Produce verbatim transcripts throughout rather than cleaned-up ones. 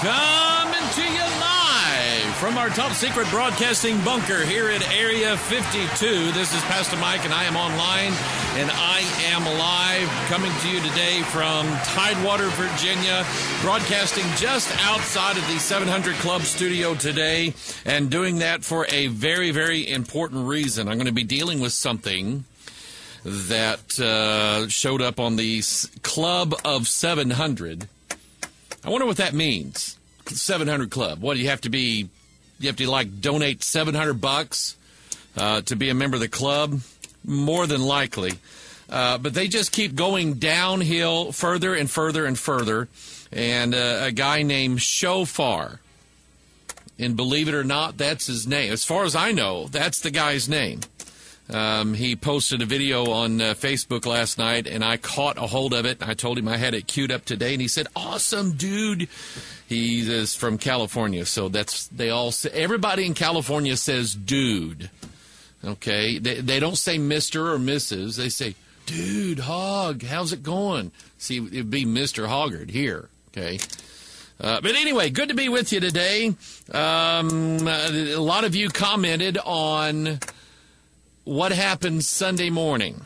Coming to you live from our top secret broadcasting bunker here at Area fifty-two. This is Pastor Mike, and I am online, and I am live, coming to you today from Tidewater, Virginia, broadcasting just outside of the seven hundred Club studio today, and doing that for a very, very important reason. I'm going to be dealing with something that uh, showed up on the Club of seven hundred. I wonder what that means. seven hundred Club. What, do you have to be, you have to like donate seven hundred bucks uh, to be a member of the club? More than likely. Uh, but they just keep going downhill further and further and further. And uh, a guy named Shofar, and believe it or not, that's his name. As far as I know, that's the guy's name. Um, he posted a video on uh, Facebook last night, and I caught a hold of it. I told him I had it queued up today, and he said, "Awesome, dude." He is from California, so that's they all say, everybody in California says "dude." Okay, they they don't say Mister or Missus They say, "Dude, Hog, how's it going?" See, it'd be Mister Hoggard here. Okay. Uh, but anyway, good to be with you today. Um, a lot of you commented on what happened Sunday morning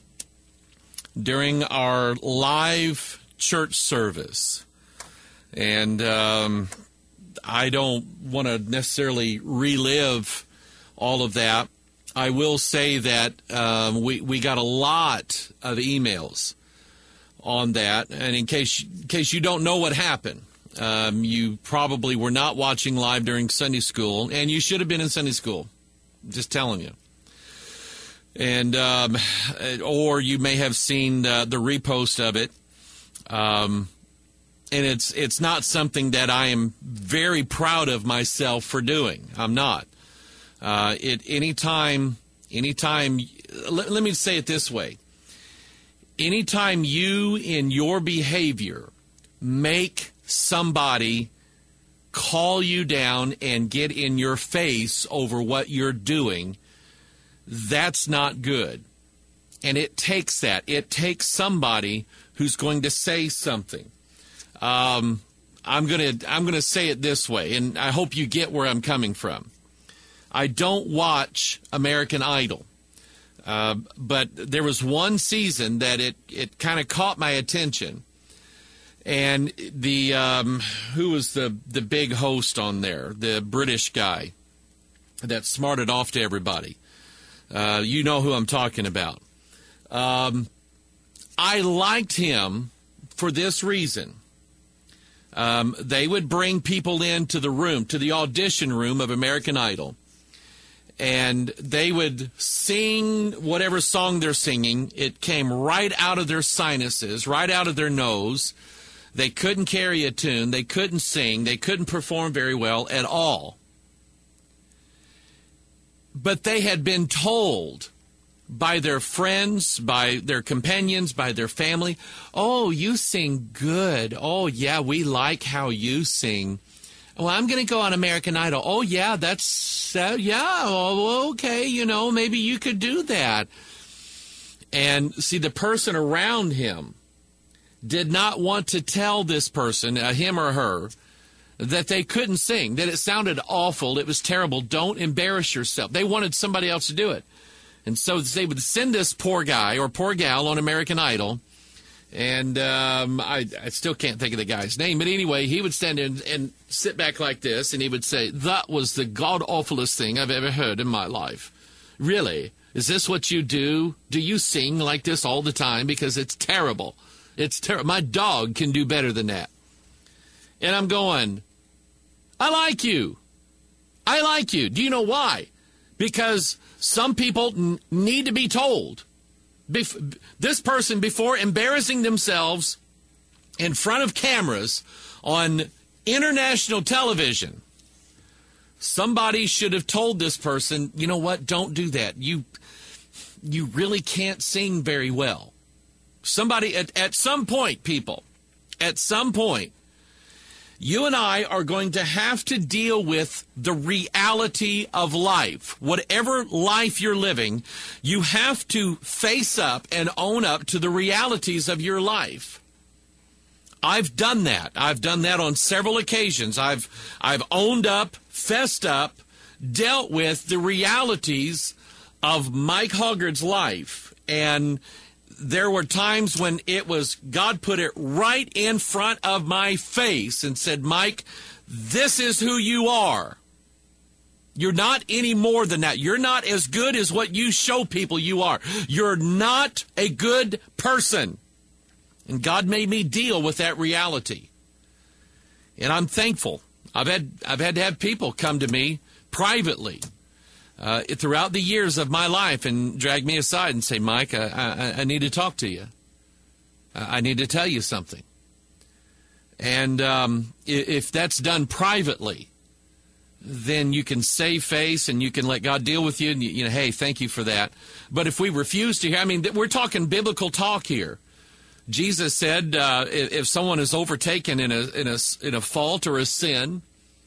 during our live church service. And um, I don't want to necessarily relive all of that. I will say that um, we, we got a lot of emails on that. And in case, in case you don't know what happened, um, you probably were not watching live during Sunday school, and you should have been in Sunday school. Just telling you. And um, or you may have seen uh, the repost of it, um, and it's it's not something that I am very proud of myself for doing. I'm not. Uh, it anytime anytime. Let, let me say it this way: anytime you in your behavior make somebody call you down and get in your face over what you're doing, that's not good. And it takes that. It takes somebody who's going to say something. Um, I'm going to I'm going to say it this way, and I hope you get where I'm coming from. I don't watch American Idol. Uh, but there was one season that it, it kind of caught my attention. And the um, who was the, the big host on there? The British guy that smarted off to everybody. Uh, you know who I'm talking about. Um, I liked him for this reason. Um, they would bring people into the room, to the audition room of American Idol, and they would sing whatever song they're singing. It came right out of their sinuses, right out of their nose. They couldn't carry a tune. They couldn't sing. They couldn't perform very well at all. But they had been told by their friends, by their companions, by their family, "Oh, you sing good. Oh, yeah, we like how you sing. Well, I'm going to go on American Idol. Oh, yeah, that's, uh, yeah, oh, okay, you know, maybe you could do that." And see, the person around him did not want to tell this person, uh, him or her, that they couldn't sing, that it sounded awful, it was terrible, don't embarrass yourself. They wanted somebody else to do it. And so they would send this poor guy or poor gal on American Idol, and um, I, I still can't think of the guy's name, but anyway, he would stand in and sit back like this, and he would say, "That was the god-awfulest thing I've ever heard in my life. Really? Is this what you do? Do you sing like this all the time? Because it's terrible. It's terrible. My dog can do better than that." And I'm going, I like you. I like you. Do you know why? Because some people n- need to be told. Bef- this person, before embarrassing themselves in front of cameras on international television, somebody should have told this person, "You know what? Don't do that. You, you really can't sing very well." Somebody, at, at some point, people, at some point, you and I are going to have to deal with the reality of life. Whatever life you're living, you have to face up and own up to the realities of your life. I've done that. I've done that on several occasions. I've I've owned up, fessed up, dealt with the realities of Mike Hoggard's life. And there were times when it was, God put it right in front of my face and said, Mike, this is who you are. You're not any more than that. You're not as good as what you show people you are. You're not a good person. And God made me deal with that reality. And I'm thankful. I've had I've had to have people come to me privately uh, throughout the years of my life and drag me aside and say, Mike, I, I, I need to talk to you. I need to tell you something. And um, if that's done privately, then you can save face and you can let God deal with you. And, you, you know, hey, thank you for that. But if we refuse to hear, I mean, we're talking biblical talk here. Jesus said, uh, if someone is overtaken in a in a in a fault or a sin,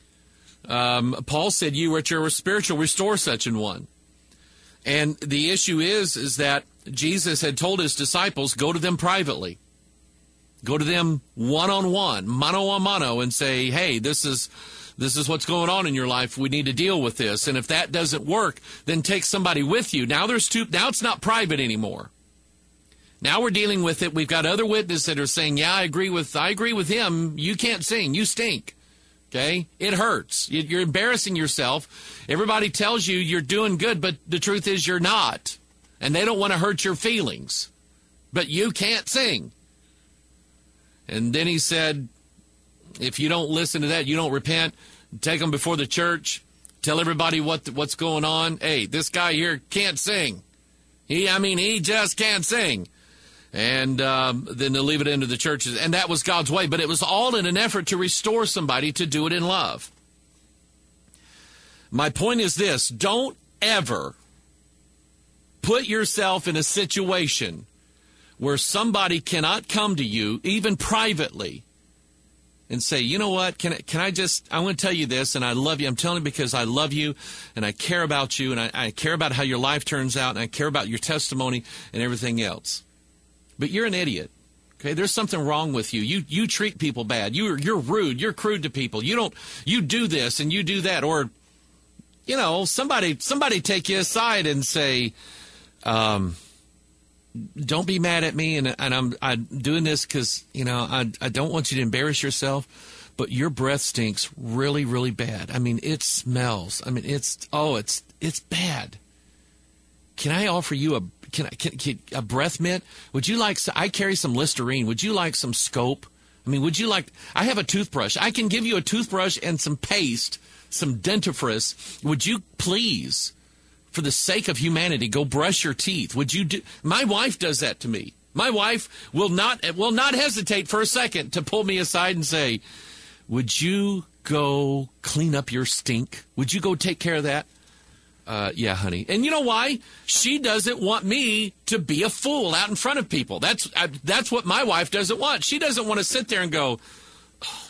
um, Paul said, "You which are spiritual, restore such an one." And the issue is, is that Jesus had told his disciples, go to them privately, go to them one on one, mano a mano, and say, "Hey, this is this is what's going on in your life. We need to deal with this." And if that doesn't work, then take somebody with you. Now there's two. Now it's not private anymore. Now we're dealing with it. We've got other witnesses that are saying, yeah, I agree with I agree with him. You can't sing. You stink. Okay? It hurts. You're embarrassing yourself. Everybody tells you you're doing good, but the truth is you're not. And they don't want to hurt your feelings. But you can't sing. And then he said, if you don't listen to that, you don't repent, take them before the church, tell everybody what what's going on. Hey, this guy here can't sing. He, I mean, he just can't sing. And um, then they'll leave it into the churches. And that was God's way. But it was all in an effort to restore somebody, to do it in love. My point is this. Don't ever put yourself in a situation where somebody cannot come to you, even privately, and say, you know what, can I, can I just, I want to tell you this, and I love you. I'm telling you because I love you, and I care about you, and I, I care about how your life turns out, and I care about your testimony and everything else. But you're an idiot. Okay, there's something wrong with you. You you treat people bad. You're you're rude. You're crude to people. You don't you do this and you do that. Or, you know, somebody somebody take you aside and say, um, don't be mad at me, and and I'm I'm doing this because, you know, I I don't want you to embarrass yourself, but your breath stinks really really bad. I mean, it smells. I mean, it's oh, it's it's bad. Can I offer you a Can I can, can, a breath mint? Would you like? I carry some Listerine. Would you like some Scope? I mean, would you like? I have a toothbrush. I can give you a toothbrush and some paste, some dentifrice. Would you please, for the sake of humanity, go brush your teeth? Would you do? My wife does that to me. My wife will not will not hesitate for a second to pull me aside and say, "Would you go clean up your stink? Would you go take care of that?" Uh, yeah, honey. And you know why? She doesn't want me to be a fool out in front of people. That's I, that's what my wife doesn't want. She doesn't want to sit there and go, oh.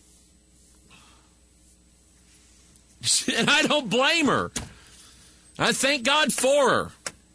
And I don't blame her. I thank God for her.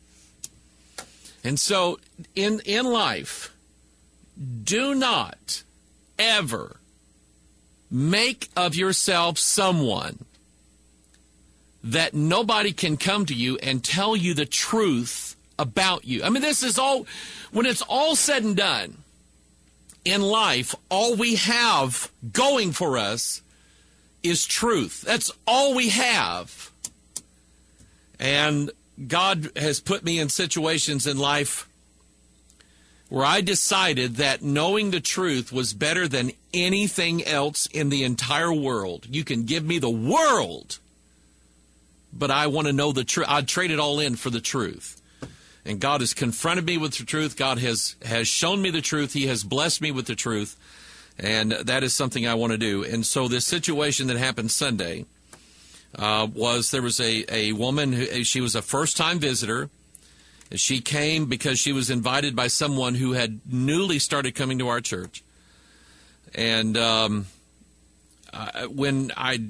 And so in in life, do not ever make of yourself someone that nobody can come to you and tell you the truth about you. I mean, this is all, when it's all said and done, in life, all we have going for us is truth. That's all we have. And God has put me in situations in life where I decided that knowing the truth was better than anything else in the entire world. You can give me the world, but I want to know the truth. I'd trade it all in for the truth. And God has confronted me with the truth. God has, has shown me the truth. He has blessed me with the truth. And that is something I want to do. And so this situation that happened Sunday uh, was there was a, a woman, who, she was a first-time visitor. She came because she was invited by someone who had newly started coming to our church. And um, uh, when I...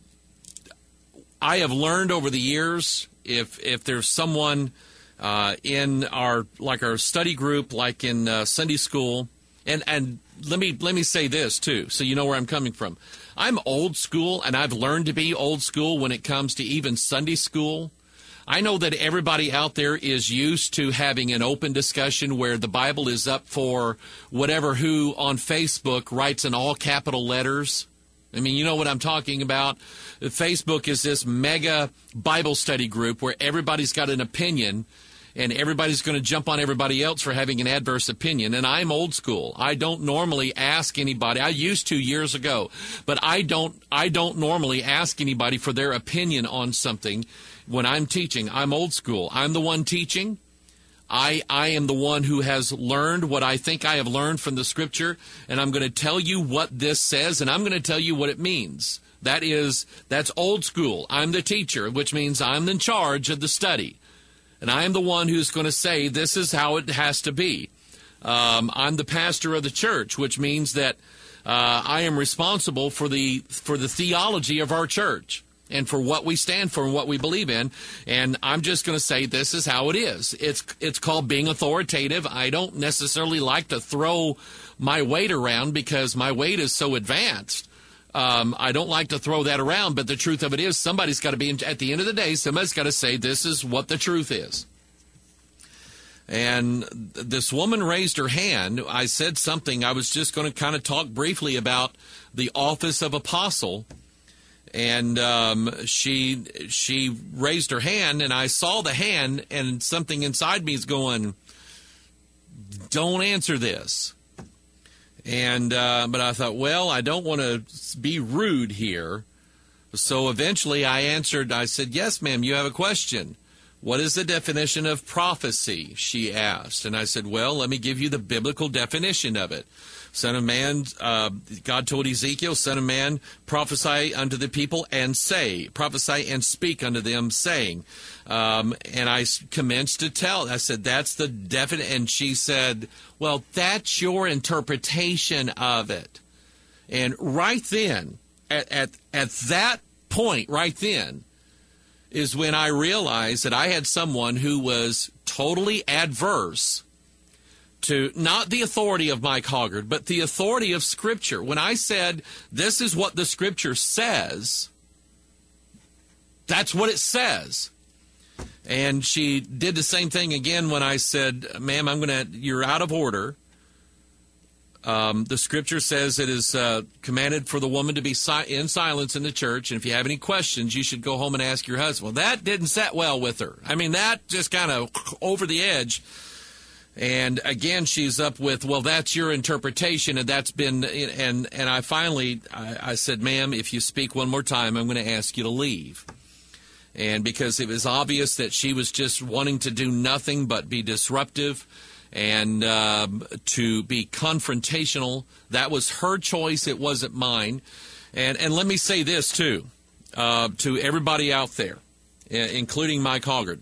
I have learned over the years, if if there's someone uh, in our like our study group, like in uh, Sunday school, and and let me let me say this too, so you know where I'm coming from. I'm old school, and I've learned to be old school when it comes to even Sunday school. I know that everybody out there is used to having an open discussion where the Bible is up for whatever who on Facebook writes in all capital letters. I mean, you know what I'm talking about. Facebook is this mega Bible study group where everybody's got an opinion, and everybody's going to jump on everybody else for having an adverse opinion. And I'm old school. I don't normally ask anybody. I used to years ago, but I don't I don't normally ask anybody for their opinion on something when I'm teaching. I'm old school. I'm the one teaching. I I am the one who has learned what I think I have learned from the Scripture, and I'm going to tell you what this says, and I'm going to tell you what it means. That is, that's old school. I'm the teacher, which means I'm in charge of the study. And I am the one who's going to say this is how it has to be. Um, I'm the pastor of the church, which means that uh, I am responsible for the for the theology of our church and for what we stand for and what we believe in. And I'm just going to say this is how it is. It's it's called being authoritative. I don't necessarily like to throw my weight around because my weight is so advanced. Um, I don't like to throw that around, but the truth of it is somebody's got to be, at the end of the day, somebody's got to say this is what the truth is. And this woman raised her hand. I said something. I was just going to kind of talk briefly about the office of apostle. And um, she she raised her hand, and I saw the hand, and something inside me is going, don't answer this. And uh, but I thought, well, I don't want to be rude here. So eventually I answered, I said, yes, ma'am, you have a question. What is the definition of prophecy? She asked. And I said, well, let me give you the biblical definition of it. Son of man, uh, God told Ezekiel, son of man, prophesy unto the people and say, prophesy and speak unto them, saying. Um, and I commenced to tell. I said, that's the definite. And she said, well, that's your interpretation of it. And right then, at, at, at that point, right then, is when I realized that I had someone who was totally adverse to not the authority of Mike Hoggard, but the authority of Scripture. When I said, this is what the Scripture says, that's what it says. And she did the same thing again when I said, ma'am, I'm going to, you're out of order. Um, the Scripture says it is uh, commanded for the woman to be si- in silence in the church, and if you have any questions, you should go home and ask your husband. Well, that didn't set well with her. I mean, that just kind of over the edge. And again, she's up with, well, that's your interpretation, and that's been, and and I finally, I, I said, ma'am, if you speak one more time, I'm going to ask you to leave. And because it was obvious that she was just wanting to do nothing but be disruptive and um, to be confrontational. That was her choice. It wasn't mine. And and let me say this, too, uh, to everybody out there, including Mike Hoggard.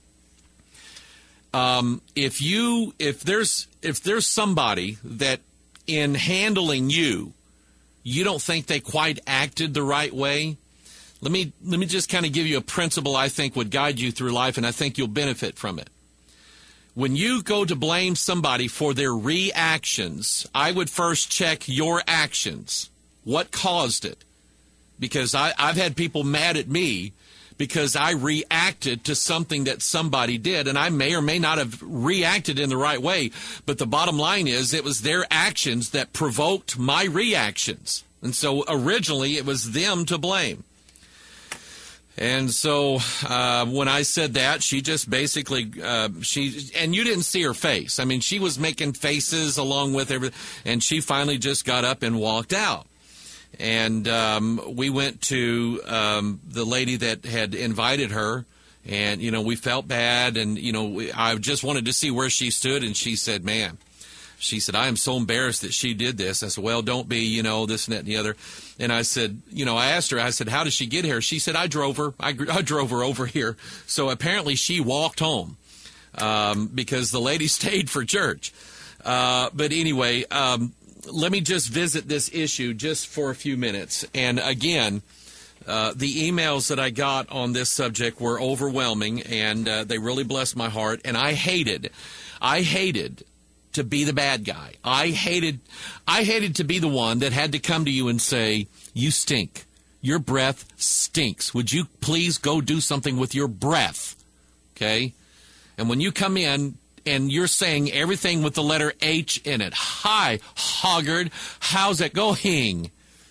Um, if you, if there's, if there's somebody that in handling you, you don't think they quite acted the right way, let me, let me just kind of give you a principle I think would guide you through life, and I think you'll benefit from it. When you go to blame somebody for their reactions, I would first check your actions. What caused it? Because I, I've had people mad at me because I reacted to something that somebody did, and I may or may not have reacted in the right way, but the bottom line is it was their actions that provoked my reactions. And so originally it was them to blame. And so uh, when I said that, she just basically, uh, she and you didn't see her face. I mean, she was making faces along with everything, and she finally just got up and walked out. And um, we went to um, the lady that had invited her, and, you know, we felt bad, and, you know, we, I just wanted to see where she stood, and she said, man, she said, I am so embarrassed that she did this. I said, well, don't be, you know, this and that and the other. And I said, you know, I asked her, I said, how did she get here? She said, I drove her. I, I drove her over here. So apparently she walked home um, because the lady stayed for church. Uh, but anyway, um, let me just visit this issue just for a few minutes. And again, uh, the emails that I got on this subject were overwhelming, and uh, they really blessed my heart. And I hated, I hated to be the bad guy. I hated, I hated to be the one that had to come to you and say, you stink. Your breath stinks. Would you please go do something with your breath? Okay? And when you come in and you're saying everything with the letter H in it, hi, Hoggard, how's it going?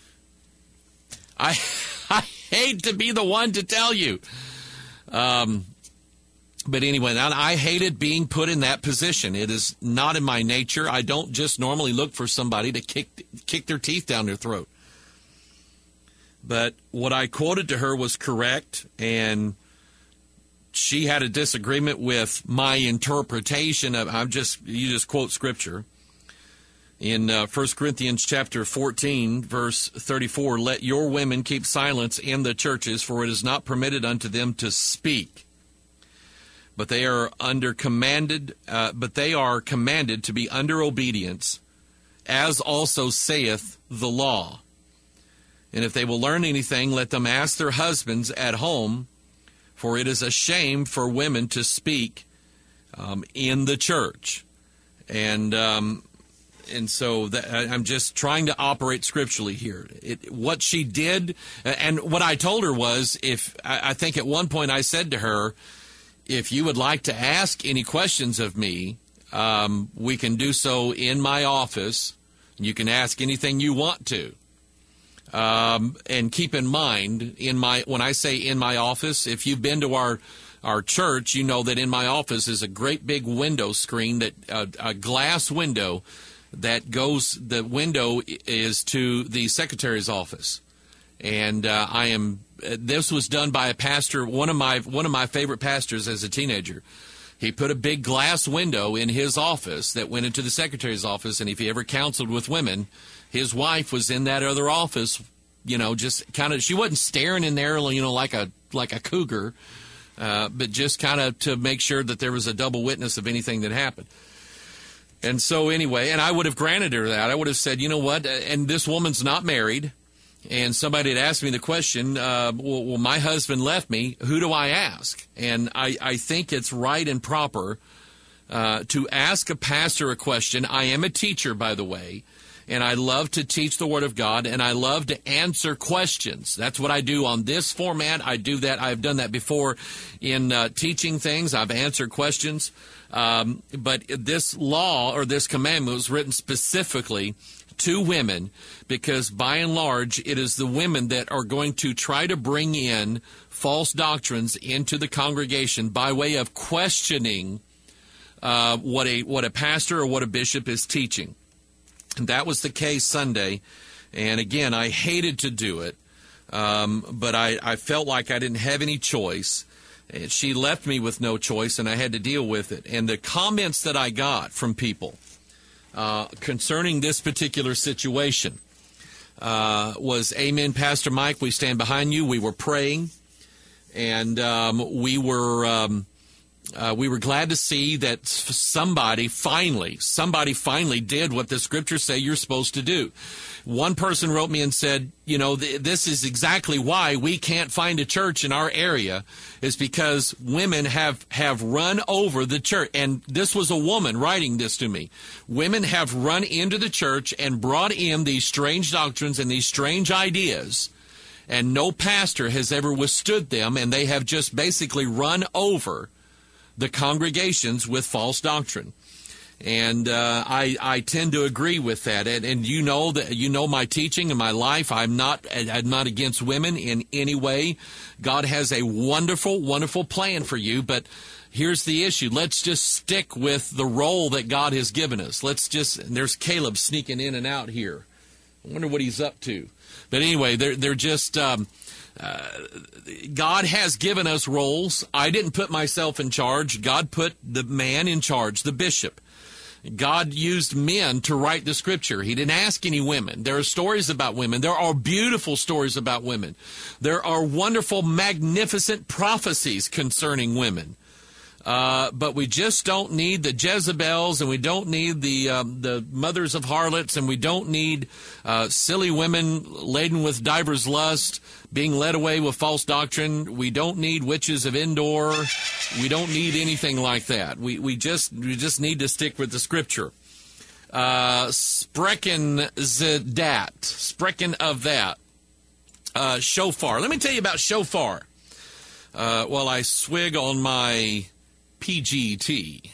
I, I hate to be the one to tell you. Um, but anyway, I hated being put in that position. It is not in my nature. I don't just normally look for somebody to kick kick their teeth down their throat. But what I quoted to her was correct, and she had a disagreement with my interpretation of, I'm just, you just quote Scripture. In uh, First Corinthians chapter fourteen, verse thirty-four, let your women keep silence in the churches, for it is not permitted unto them to speak. But they are under commanded, uh, but they are commanded to be under obedience, as also saith the law. And if they will learn anything, let them ask their husbands at home, for it is a shame for women to speak um, in the church. And um, and so that, I'm just trying to operate scripturally here. It, what she did, and what I told her was, if I, I think at one point I said to her, if you would like to ask any questions of me, um, we can do so in my office. You can ask anything you want to. Um, and keep in mind, in my when I say in my office, if you've been to our our church, you know that in my office is a great big window screen, that uh, a glass window that goes. The window is to the secretary's office, and uh, I am. This was done by a pastor, one of my one of my favorite pastors as a teenager. He put a big glass window in his office that went into the secretary's office, and if he ever counseled with women, his wife was in that other office, you know, just kind of, she wasn't staring in there, you know, like a like a cougar, uh, but just kind of to make sure that there was a double witness of anything that happened. And so anyway, and I would have granted her that. I would have said, you know what, and this woman's not married, and somebody had asked me the question, uh, well, well, my husband left me, who do I ask? And I, I think it's right and proper uh, to ask a pastor a question. I am a teacher, by the way, and I love to teach the Word of God, and I love to answer questions. That's what I do on this format. I do that. I've done that before in uh, teaching things. I've answered questions. Um, but this law or this commandment was written specifically to women, because by and large it is the women that are going to try to bring in false doctrines into the congregation by way of questioning uh, what a what a pastor or what a bishop is teaching. And that was the case Sunday. And again, I hated to do it, um, but I, I felt like I didn't have any choice. And she left me with no choice, and I had to deal with it. And the comments that I got from people Uh, concerning this particular situation uh, was, amen, Pastor Mike, we stand behind you. We were praying, and um, we were um, uh, we were glad to see that somebody finally, somebody finally did what the scriptures say you're supposed to do. One person wrote me and said, you know, th- this is exactly why we can't find a church in our area, is because women have, have run over the church. And this was a woman writing this to me. Women have run into the church and brought in these strange doctrines and these strange ideas, and no pastor has ever withstood them, and they have just basically run over the congregations with false doctrine. And uh, I, I tend to agree with that. And, and you know that you know my teaching and my life. I'm not I'm not against women in any way. God has a wonderful, wonderful plan for you. But here's the issue. Let's just stick with the role that God has given us. Let's just, and there's Caleb sneaking in and out here. I wonder what he's up to. But anyway, they're, they're just, um, uh, God has given us roles. I didn't put myself in charge. God put the man in charge, the bishop. God used men to write the scripture. He didn't ask any women. There are stories about women. There are beautiful stories about women. There are wonderful, magnificent prophecies concerning women. Uh, but we just don't need the Jezebels, and we don't need the um, the mothers of harlots, and we don't need uh, silly women laden with divers lust, being led away with false doctrine. We don't need witches of Endor. We don't need anything like that. We we just we just need to stick with the scripture. Uh, sprechen ze dat. Sprechen of that. Uh, shofar. Let me tell you about shofar. Uh, while I swig on my P G T.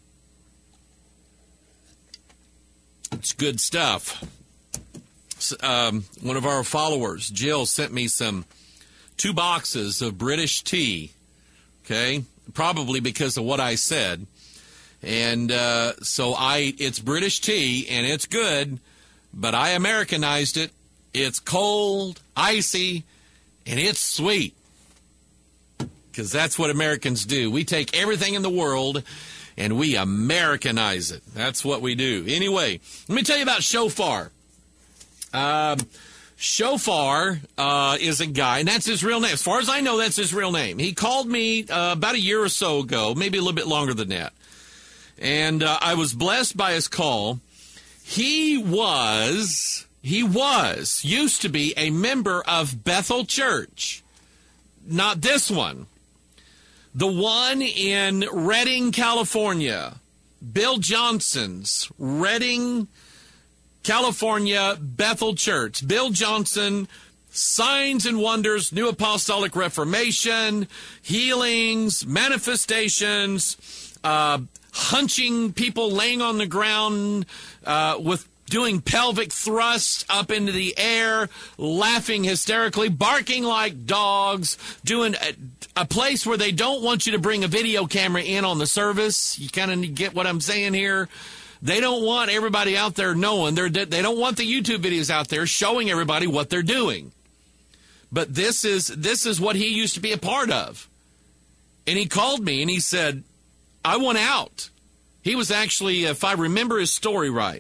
It's good stuff. Um, one of our followers, Jill, sent me some two boxes of British tea, okay, probably because of what I said. And uh, so I, it's British tea, and it's good, but I Americanized it. It's cold, icy, and it's sweet, because that's what Americans do. We take everything in the world and we Americanize it. That's what we do. Anyway, let me tell you about shofar. Um, Shofar uh, is a guy, and that's his real name. As far as I know, that's his real name. He called me uh, about a year or so ago, maybe a little bit longer than that. And uh, I was blessed by his call. He was, he was, used to be a member of Bethel Church. Not this one. The one in Redding, California. Bill Johnson's Redding, California, Bethel Church. Bill Johnson, signs and wonders, New Apostolic Reformation, healings, manifestations, uh, hunching people laying on the ground uh, with doing pelvic thrusts up into the air, laughing hysterically, barking like dogs, doing a, a place where they don't want you to bring a video camera in on the service. You kind of get what I'm saying here. They don't want everybody out there knowing. They're, they don't want the YouTube videos out there showing everybody what they're doing. But this is this is what he used to be a part of. And he called me and he said, I want out. He was actually, if I remember his story right,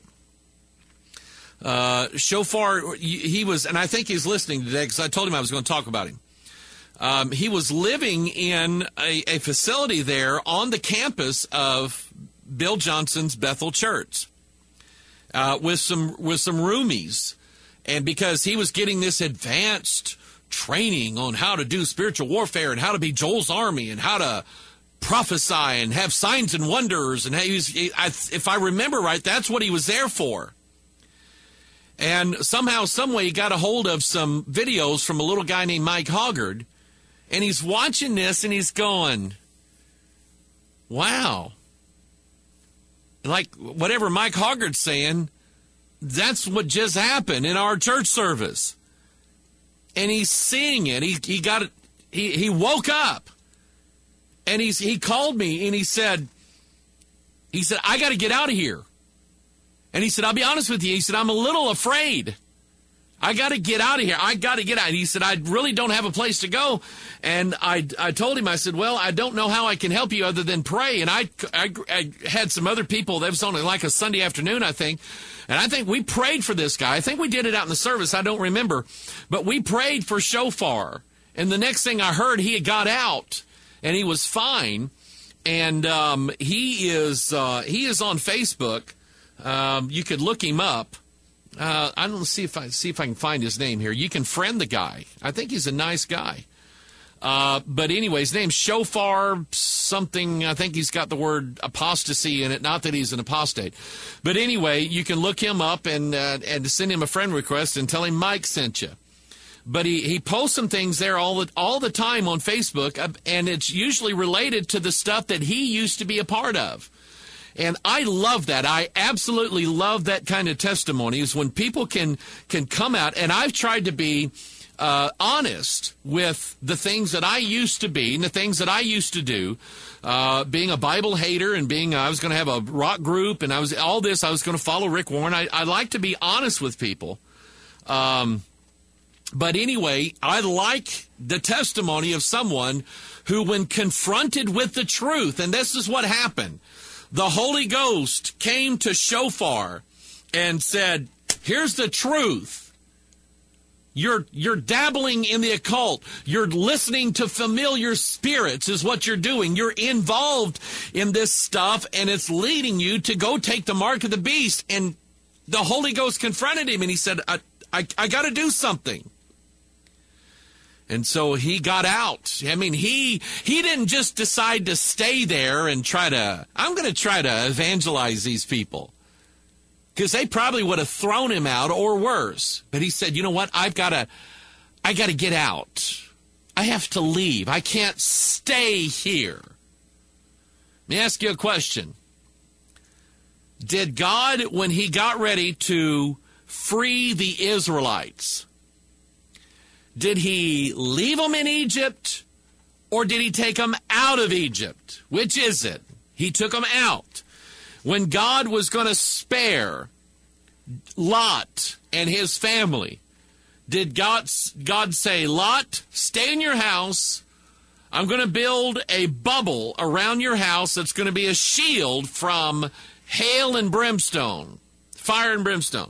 uh, Shofar, he was, and I think he's listening today because I told him I was going to talk about him. Um, he was living in a, a facility there on the campus of Bill Johnson's Bethel Church uh, with some with some roomies. And because he was getting this advanced training on how to do spiritual warfare and how to be Joel's army and how to prophesy and have signs and wonders. And he was, he, I, if I remember right, that's what he was there for. And somehow, some way, he got a hold of some videos from a little guy named Mike Hoggard. And he's watching this and he's going, wow. Like whatever Mike Hoggard's saying, that's what just happened in our church service. And he's seeing it. He he got it. He, he woke up. And he's he called me and he said, he said, I got to get out of here. And he said, I'll be honest with you. He said, I'm a little afraid. I got to get out of here. I got to get out. He said, I really don't have a place to go. And I, I told him, I said, well, I don't know how I can help you other than pray. And I, I, I had some other people. That was only like a Sunday afternoon, I think. And I think we prayed for this guy. I think we did it out in the service. I don't remember. But we prayed for Shofar. And the next thing I heard, he had got out. And he was fine. And um, he is uh, he is on Facebook. Um, you could look him up. Uh, I don't see if I see if I can find his name here. You can friend the guy. I think he's a nice guy. Uh, but anyway, his name's Shofar something. I think he's got the word apostasy in it. Not that he's an apostate. But anyway, you can look him up and uh, and send him a friend request and tell him Mike sent you. But he, he posts some things there all the, all the time on Facebook, and it's usually related to the stuff that he used to be a part of. And I love that. I absolutely love that kind of testimony, is when people can can come out. And I've tried to be uh, honest with the things that I used to be and the things that I used to do, uh, being a Bible hater and being, I was going to have a rock group and I was all this. I was going to follow Rick Warren. I, I like to be honest with people. Um, but anyway, I like the testimony of someone who, when confronted with the truth, and this is what happened, the Holy Ghost came to Shofar and said, here's the truth. You're you're dabbling in the occult. You're listening to familiar spirits is what you're doing. You're involved in this stuff, and it's leading you to go take the mark of the beast. And the Holy Ghost confronted him, and he said, I, I, I got to do something. And so he got out. I mean, he he didn't just decide to stay there and try to, I'm going to try to evangelize these people. because they probably would have thrown him out or worse. But he said, you know what? I've got to, I got to get out. I have to leave. I can't stay here. Let me ask you a question. Did God, when he got ready to free the Israelites, did he leave them in Egypt or did he take them out of Egypt? Which is it? He took them out. When God was going to spare Lot and his family, did God, God say, Lot, stay in your house. I'm going to build a bubble around your house that's going to be a shield from hail and brimstone, fire and brimstone.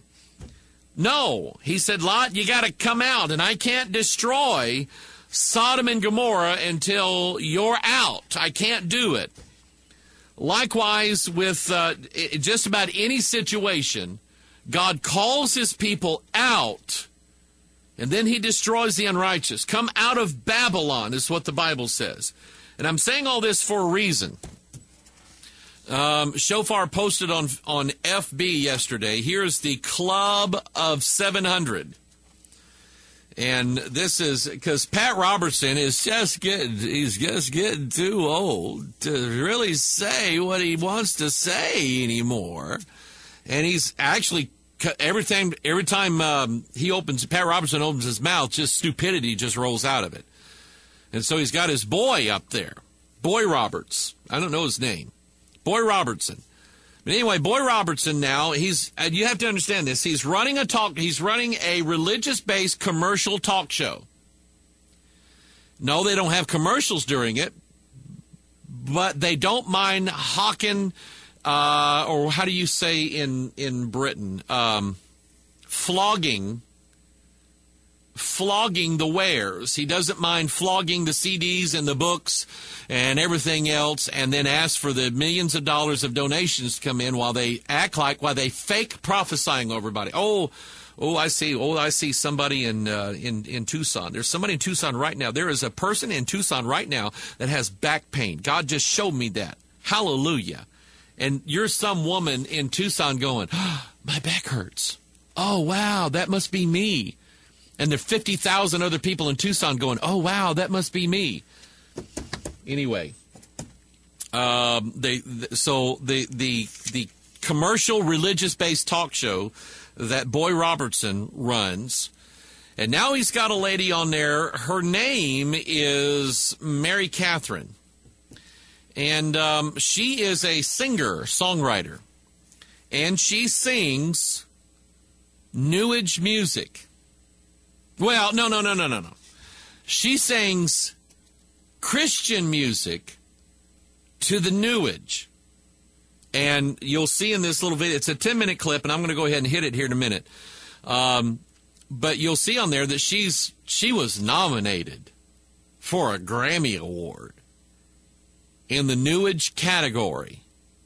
No, he said, Lot, you got to come out, and I can't destroy Sodom and Gomorrah until you're out. I can't do it. Likewise, with uh, just about any situation, God calls his people out, and then he destroys the unrighteous. Come out of Babylon is what the Bible says. And I'm saying all this for a reason. Um, Shofar posted on, on F B yesterday, here's the Club of seven hundred. And this is because Pat Robertson is just getting, he's just getting too old to really say what he wants to say anymore. And he's actually, every time, every time um, he opens, Pat Robertson opens his mouth, just stupidity just rolls out of it. And so he's got his boy up there, Boy Roberts. I don't know his name. Boy Robertson. But anyway, Boy Robertson now, he's, and you have to understand this, he's running a talk, he's running a religious-based commercial talk show. No, they don't have commercials during it, but they don't mind hawking, uh, or how do you say in, in Britain, um, flogging, flogging the wares. He doesn't mind flogging the C Ds and the books and everything else, and then ask for the millions of dollars of donations to come in while they act like, while they fake prophesying over everybody. Oh, oh, I see. Oh, I see somebody in uh, in in Tucson. There's somebody in Tucson right now. There is a person in Tucson right now that has back pain. God just showed me that. Hallelujah. And you're some woman in Tucson going, oh, my back hurts. Oh, wow, that must be me. And there are fifty thousand other people in Tucson going, oh, wow, that must be me. Anyway, um, they, so the, the, the commercial religious-based talk show that Boy Robertson runs, and now he's got a lady on there. Her name is Mary Catherine, and um, she is a singer, songwriter, and she sings New Age music. Well, no, no, no, no, no, no. She sings Christian music to the New Age. And you'll see in this little video, it's a ten-minute clip, and I'm going to go ahead and hit it here in a minute. Um, but you'll see on there that she's she was nominated for a Grammy Award in the New Age category.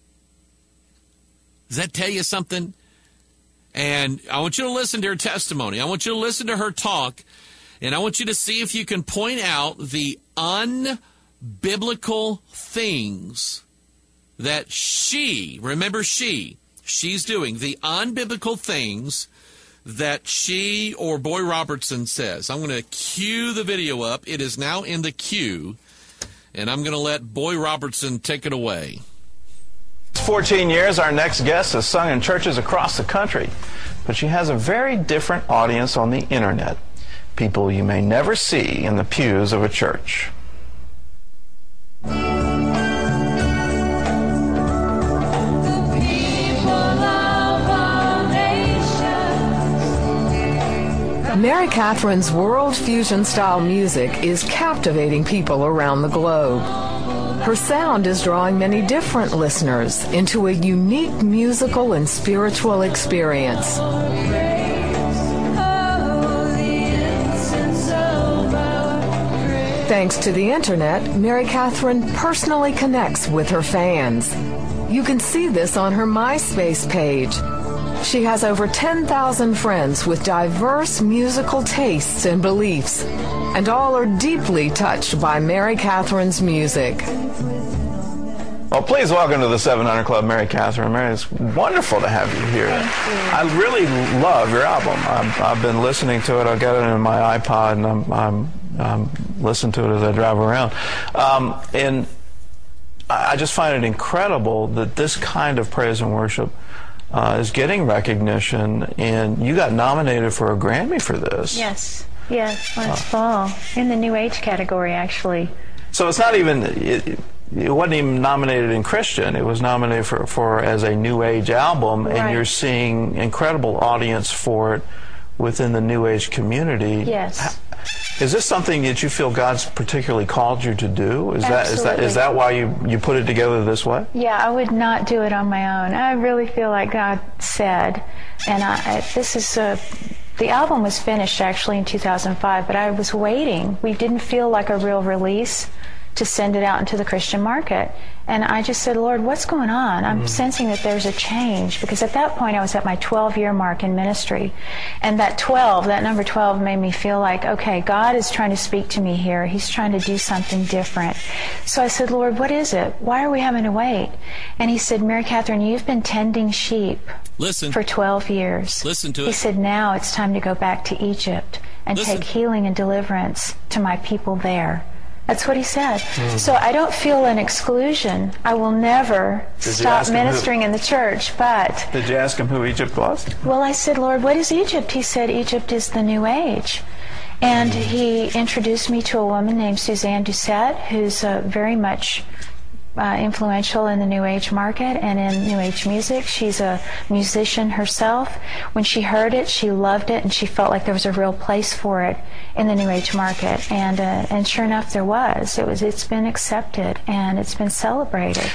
Does that tell you something? And I want you to listen to her testimony. I want you to listen to her talk. And I want you to see if you can point out the unbiblical things that she, remember she, she's doing, the unbiblical things that she or Boy Robertson says. I'm going to cue the video up. It is now in the queue. And I'm going to let Boy Robertson take it away. fourteen years, our next guest has sung in churches across the country, but she has a very different audience on the internet. People you may never see in the pews of a church. Mary Catherine's world fusion style music is captivating people around the globe. Her sound is drawing many different listeners into a unique musical and spiritual experience. Thanks to the internet, Mary Catherine personally connects with her fans. You can see this on her MySpace page. She has over ten thousand friends with diverse musical tastes and beliefs, and all are deeply touched by Mary Catherine's music. Well, please welcome to the seven hundred Club, Mary Catherine. Mary, it's wonderful to have you here. Thank you. I really love your album. I've, I've been listening to it. I've got it in my iPod, and I'm, I'm, I'm listening to it as I drive around. Um, and I just find it incredible that this kind of praise and worship uh, is getting recognition, and you got nominated for a Grammy for this. Yes, yes, last fall, in the New Age category, actually. So it's not even, it, it wasn't even nominated in Christian. It was nominated for, for as a New Age album, and Right. you're seeing incredible audience for it within the New Age community. Yes. Is this something that you feel God's particularly called you to do? Is that is that is Absolutely. that why you you put it together this way? Yeah, I would not do it on my own. I really feel like God said, and I, I this is a, the album was finished actually in two thousand five, but I was waiting. We didn't feel like a real release to send it out into the Christian market. And I just said, Lord, what's going on? I'm mm. sensing that there's a change, because at that point I was at my twelve-year mark in ministry. And that twelve, that number twelve made me feel like, okay, God is trying to speak to me here. He's trying to do something different. So I said, Lord, what is it? Why are we having to wait? And he said, Mary Catherine, you've been tending sheep Listen. for twelve years. Listen to he it. He said, now it's time to go back to Egypt and Listen. take healing and deliverance to my people there. That's what he said. Mm. So I don't feel an exclusion. I will never Did stop ministering in the church, but... Did you ask him who Egypt was? Well, I said, Lord, what is Egypt? He said, Egypt is the New Age. And he introduced me to a woman named Suzanne Doucette, who's uh, very much uh, influential in the New Age market and in New Age music. She's a musician herself. When she heard it, she loved it, and she felt like there was a real place for it in the New Age market. And uh, and sure enough, there was. It was. It's been accepted, and it's been celebrated.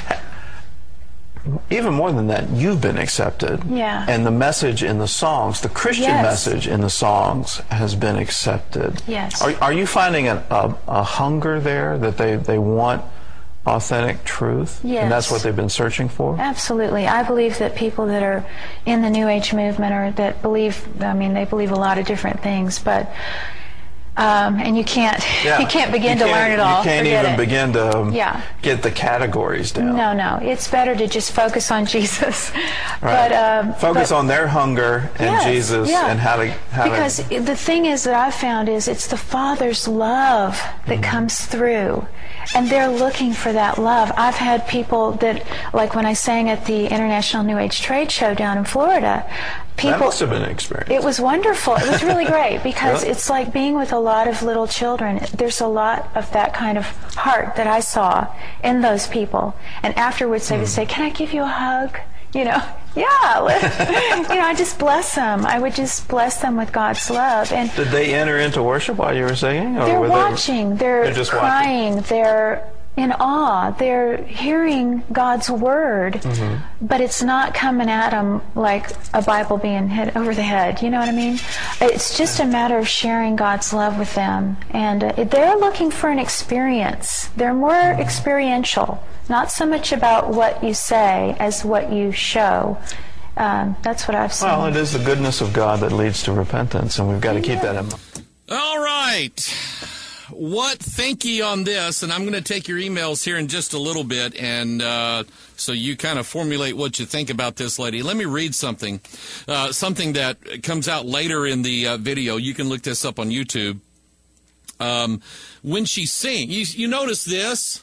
Even more than that, you've been accepted. Yeah. And the message in the songs, the Christian Yes. message in the songs, has been accepted. Yes. Are, are you finding a, a, a hunger there that they, they want authentic truth? Yes. And that's what they've been searching for? Absolutely. I believe that people that are in the New Age movement, or that believe, I mean, they believe a lot of different things, but Um, and you can't Yeah. you can't begin You to can't- learn it all. You can't Forget even it. begin to um, Yeah. get the categories down. No, no. It's better to just focus on Jesus. Right. But um, Focus but, on their hunger and yes, Jesus yeah. and how to how because to, the thing is that I've found is it's the Father's love that Mm-hmm. comes through, and they're looking for that love. I've had people that, like when I sang at the International New Age Trade Show down in Florida, people. that must have been an experience. It was wonderful. It was really great, because Really? it's like being with a lot of little children. There's a lot of that kind of heart that I saw in those people. And afterwards they would say, can I give you a hug? You know, yeah. Let, you know, I just bless them. I would just bless them with God's love. And Did they enter into worship while you were singing? Or they're were watching. They, They're, they're just crying. They're in awe. They're hearing God's word, Mm-hmm. but it's not coming at them like a Bible being hit over the head. You know what I mean? It's just a matter of sharing God's love with them. And uh, they're looking for an experience. They're more experiential, not so much about what you say as what you show. Um, that's what I've seen. Well, it is the goodness of God that leads to repentance, and we've got to keep that in mind. All right. What think ye on this? And I'm going to take your emails here in just a little bit, and uh, so you kind of formulate what you think about this lady. Let me read something, uh, something that comes out later in the uh, video. You can look this up on YouTube. Um, when she sings, you, you notice this?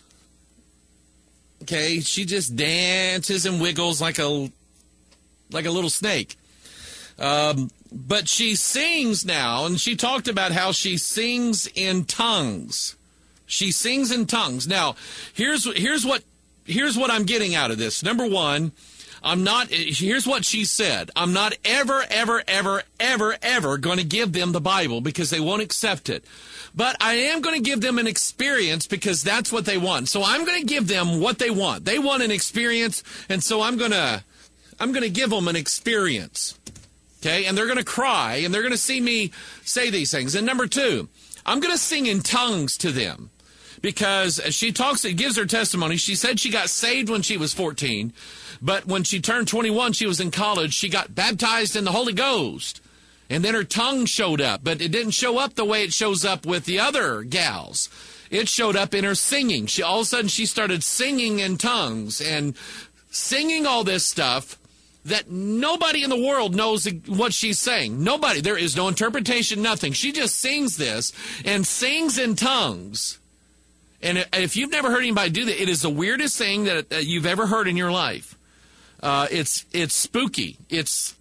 Okay, she just dances and wiggles like a like a little snake. Um, but she sings now, and she talked about how she sings in tongues. She sings in tongues. Now, here's here's what here's what I'm getting out of this. Number one, I'm not. Here's what she said. I'm not ever, ever, ever, ever, ever going to give them the Bible because they won't accept it. But I am going to give them an experience because that's what they want. So I'm going to give them what they want. They want an experience, and so I'm going to I'm going to give them an experience. Okay, and they're going to cry, and they're going to see me say these things. And number two, I'm going to sing in tongues to them because she talks, it gives her testimony. She said she got saved when she was fourteen, but when she turned twenty-one, she was in college. She got baptized in the Holy Ghost, and then her tongue showed up, but it didn't show up the way it shows up with the other gals. it showed up in her singing. She all of a sudden she started singing in tongues and singing all this stuff that nobody in the world knows what she's saying. Nobody. There is no interpretation, nothing. She just sings this and sings in tongues. And if you've never heard anybody do that, it is the weirdest thing that, that you've ever heard in your life. Uh, it's it's spooky. It's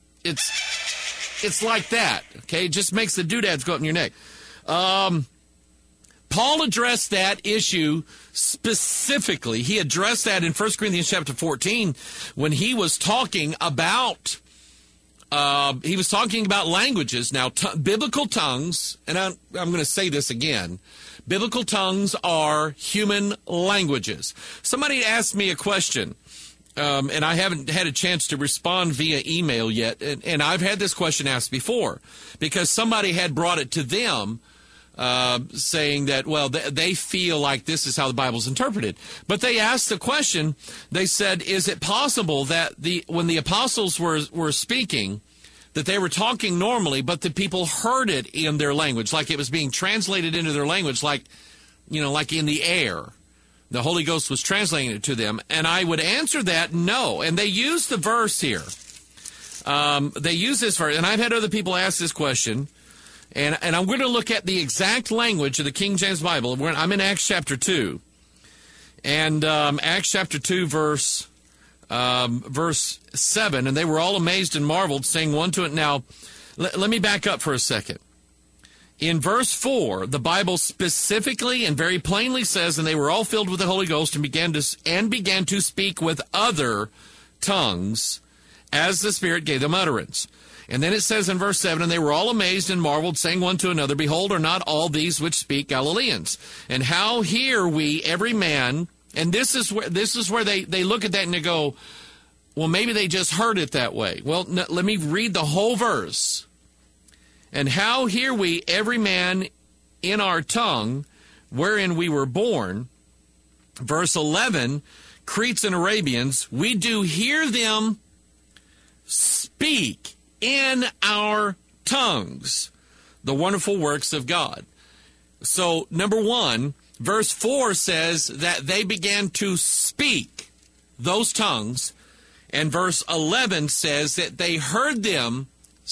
it's it's like that. Okay, it just makes the doodads go up in your neck. Um, Paul addressed that issue specifically. He addressed that in First Corinthians chapter fourteen when he was talking about uh, he was talking about languages. Now, t- biblical tongues, and I'm, I'm going to say this again. Biblical tongues are human languages. Somebody asked me a question, um, and I haven't had a chance to respond via email yet. And, and I've had this question asked before because somebody had brought it to them. Uh, saying that, well, they, they feel like this is how the Bible's interpreted. But they asked the question, they said, is it possible that the when the apostles were were speaking, that they were talking normally, but the people heard it in their language, like it was being translated into their language, like, you know, like in the air. The Holy Ghost was translating it to them. And I would answer that, no. And they use the verse here. Um, they use this verse, and I've had other people ask this question. And, and I'm going to look at the exact language of the King James Bible. We're, I'm in Acts chapter two. And um, Acts chapter two, verse um, verse seven. And they were all amazed and marveled, saying one to it. Now, l- let me back up for a second. In verse four, the Bible specifically and very plainly says, and they were all filled with the Holy Ghost and began to and began to speak with other tongues as the Spirit gave them utterance. And then it says in verse seven, and they were all amazed and marveled, saying one to another, behold, are not all these which speak Galileans? And how hear we every man, and this is where this is where they, they look at that and they go, well, maybe they just heard it that way. Well, no, let me read the whole verse. And how hear we every man in our tongue, wherein we were born? Verse eleven, Cretes and Arabians, we do hear them speak in our tongues the wonderful works of God. So, number one, verse four says that they began to speak those tongues, and verse eleven says that they heard them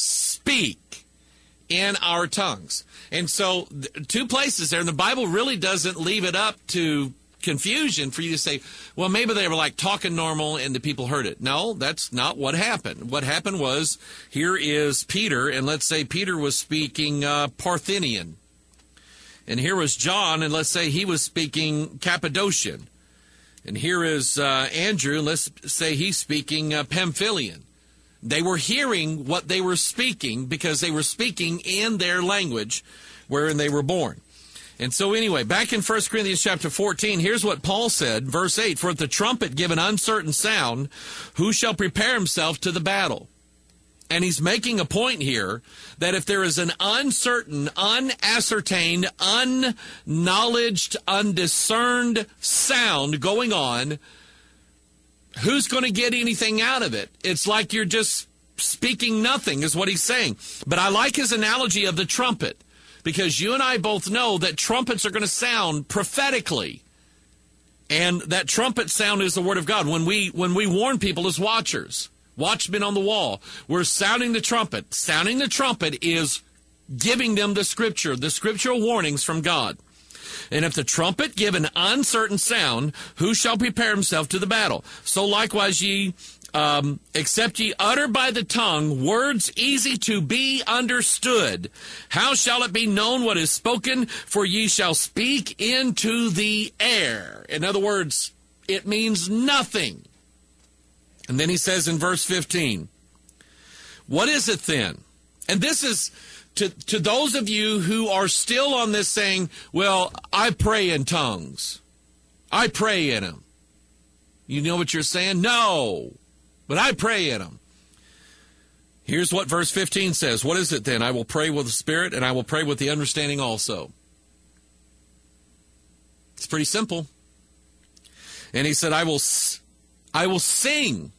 speak in our tongues. And so, two places there, and the Bible really doesn't leave it up to confusion for you to say, well, maybe they were like talking normal and the people heard it. No, that's not what happened. What happened was, here is Peter, and let's say Peter was speaking uh, Parthenian. And here was John, and let's say he was speaking Cappadocian. And here is uh, Andrew, and let's say he's speaking uh, Pamphylian. They were hearing what they were speaking because they were speaking in their language wherein they were born. And so anyway, back in First Corinthians chapter fourteen, here's what Paul said, verse eight, for if the trumpet give an uncertain sound, who shall prepare himself to the battle? And he's making a point here that if there is an uncertain, unascertained, unknowledged, undiscerned sound going on, who's going to get anything out of it? It's like you're just speaking nothing, is what he's saying. But I like his analogy of the trumpet. Because you and I both know that trumpets are going to sound prophetically. And that trumpet sound is the Word of God. When we when we warn people as watchers, watchmen on the wall, we're sounding the trumpet. Sounding the trumpet is giving them the Scripture, the scriptural warnings from God. And if the trumpet give an uncertain sound, who shall prepare himself to the battle? So likewise ye... Um, except ye utter by the tongue words easy to be understood. How shall it be known what is spoken? For ye shall speak into the air. In other words, it means nothing. And then he says in verse fifteen, what is it then? And this is to, to those of you who are still on this saying, well, I pray in tongues. I pray in them. You know what you're saying? No. But I pray in them. Here's what verse fifteen says. What is it then? I will pray with the Spirit, and I will pray with the understanding also. It's pretty simple. And he said, I will, I will sing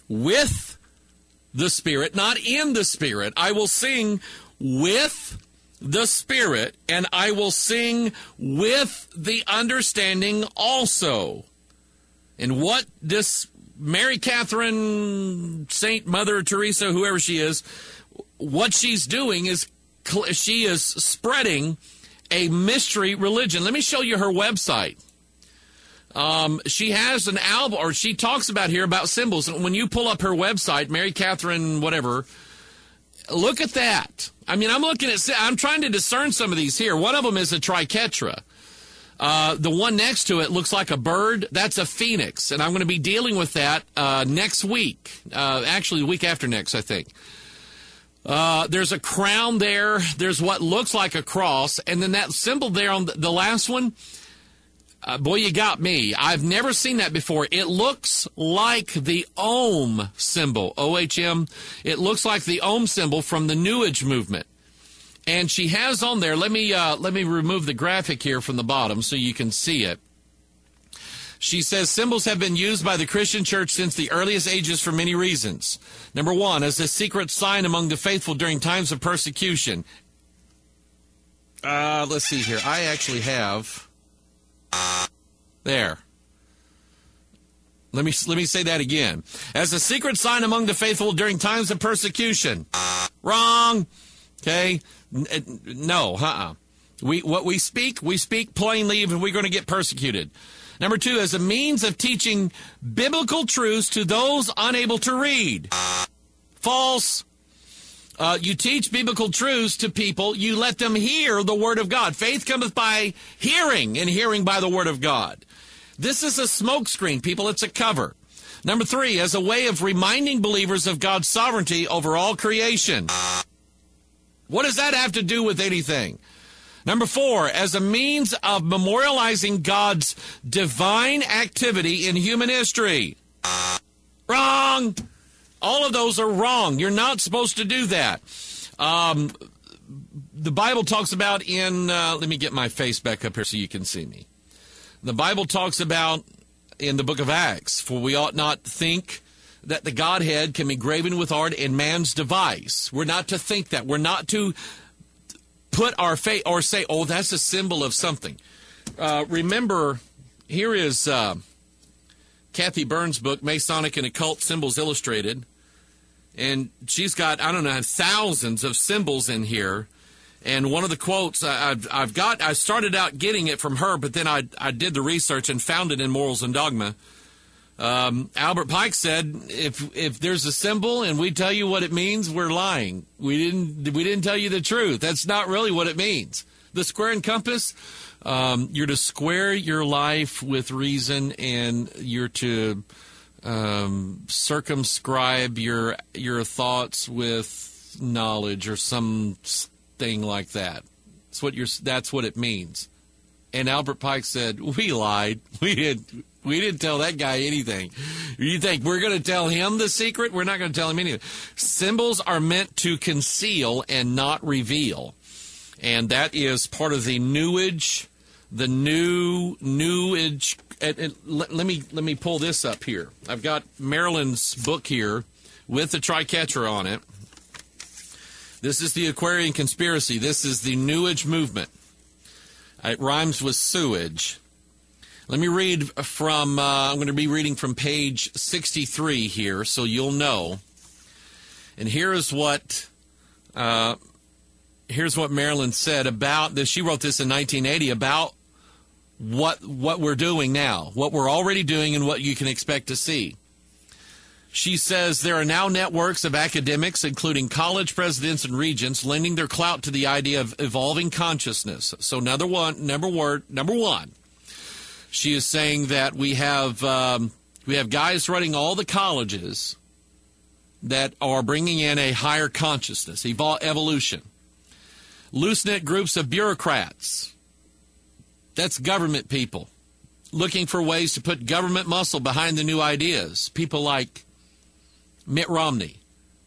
with the Spirit, not in the Spirit. I will sing with the Spirit, and I will sing with the understanding also. And what this Mary Catherine, Saint Mother Teresa, whoever she is, what she's doing is she is spreading a mystery religion. Let me show you her website. Um, she has an album, or she talks about here about symbols. And when you pull up her website, Mary Catherine, whatever, look at that. I mean, I'm looking at, I'm trying to discern some of these here. One of them is a triquetra. Uh, the one next to it looks like a bird. That's a phoenix. And I'm going to be dealing with that uh, next week. Uh, actually, the week after next, I think. Uh, there's a crown there. There's what looks like a cross. And then that symbol there on the, the last one, uh, boy, you got me. I've never seen that before. It looks like the Om symbol, O H M. It looks like the Om symbol from the New Age movement. And she has on there, let me uh, let me remove the graphic here from the bottom so you can see it. She says symbols have been used by the Christian church since the earliest ages for many reasons. Number one, as a secret sign among the faithful during times of persecution. Uh, let's see here. I actually have... There. Let me let me say that again. As a secret sign among the faithful during times of persecution. Wrong. Okay. No. Uh-uh. We what we speak, we speak plainly if we're going to get persecuted. Number two, as a means of teaching biblical truths to those unable to read. False. Uh, you teach biblical truths to people. You let them hear the Word of God. Faith cometh by hearing, and hearing by the Word of God. This is a smokescreen, people. It's a cover. Number three, as a way of reminding believers of God's sovereignty over all creation. What does that have to do with anything? Number four, as a means of memorializing God's divine activity in human history. Wrong. All of those are wrong. You're not supposed to do that. Um, the Bible talks about in, uh, let me get my face back up here so you can see me. The Bible talks about in the book of Acts, for we ought not think that the Godhead can be graven with art in man's device. We're not to think that. We're not to put our faith or say, oh, that's a symbol of something. Uh, remember, here is uh, Kathy Burns' book, Masonic and Occult Symbols Illustrated. And she's got, I don't know, thousands of symbols in here. And one of the quotes I've, I've got, I started out getting it from her, but then I, I did the research and found it in Morals and Dogma. Um, Albert Pike said, if if there's a symbol and we tell you what it means, we're lying. We didn't we didn't tell you the truth. That's not really what it means. The square and compass, um, you're to square your life with reason, and you're to um, circumscribe your your thoughts with knowledge or something like that. That's what you're. That's what it means. And Albert Pike said, we lied. We didn't. We didn't tell that guy anything. You think we're going to tell him the secret? We're not going to tell him anything. Symbols are meant to conceal and not reveal. And that is part of the New Age, the new New Age. And, and let, let me let me pull this up here. I've got Marilyn's book here with the triquetra on it. This is the Aquarian Conspiracy. This is the New Age movement. It rhymes with sewage. Let me read from, uh, I'm going to be reading from page sixty-three here, so you'll know. And here is what, uh, here's what Marilyn said about this. She wrote this in nineteen eighty about what, what we're doing now, what we're already doing and what you can expect to see. She says there are now networks of academics, including college presidents and regents, lending their clout to the idea of evolving consciousness. So number one, number word, number one. She is saying that we have um, we have guys running all the colleges that are bringing in a higher consciousness, evol- evolution. Loose-knit groups of bureaucrats, that's government people, looking for ways to put government muscle behind the new ideas. People like Mitt Romney.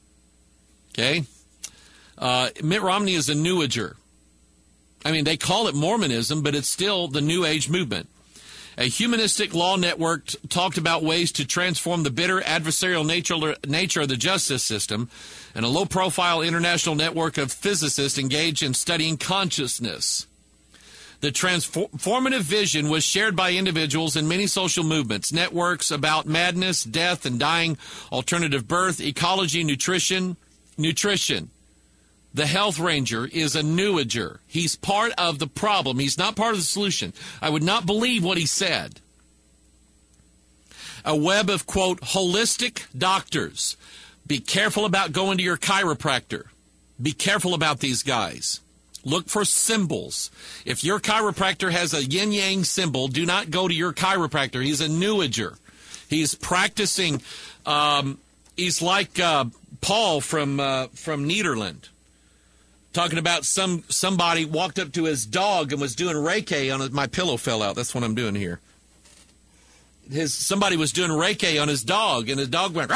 Okay? Uh, Mitt Romney is a New Ager. I mean, they call it Mormonism, but it's still the New Age movement. A humanistic law network t- talked about ways to transform the bitter adversarial nature, nature of the justice system, and a low-profile international network of physicists engaged in studying consciousness. The transformative vision was shared by individuals in many social movements, networks about madness, death, and dying, alternative birth, ecology, nutrition, nutrition. The Health Ranger is a New Ager. He's part of the problem. He's not part of the solution. I would not believe what he said. A web of, quote, holistic doctors. Be careful about going to your chiropractor. Be careful about these guys. Look for symbols. If your chiropractor has a yin-yang symbol, do not go to your chiropractor. He's a New Ager. He's practicing. Um, he's like uh, Paul from uh, from Nederland. Talking about some somebody walked up to his dog and was doing Reiki on it. My pillow fell out. That's what I'm doing here. His somebody was doing Reiki on his dog, and his dog went.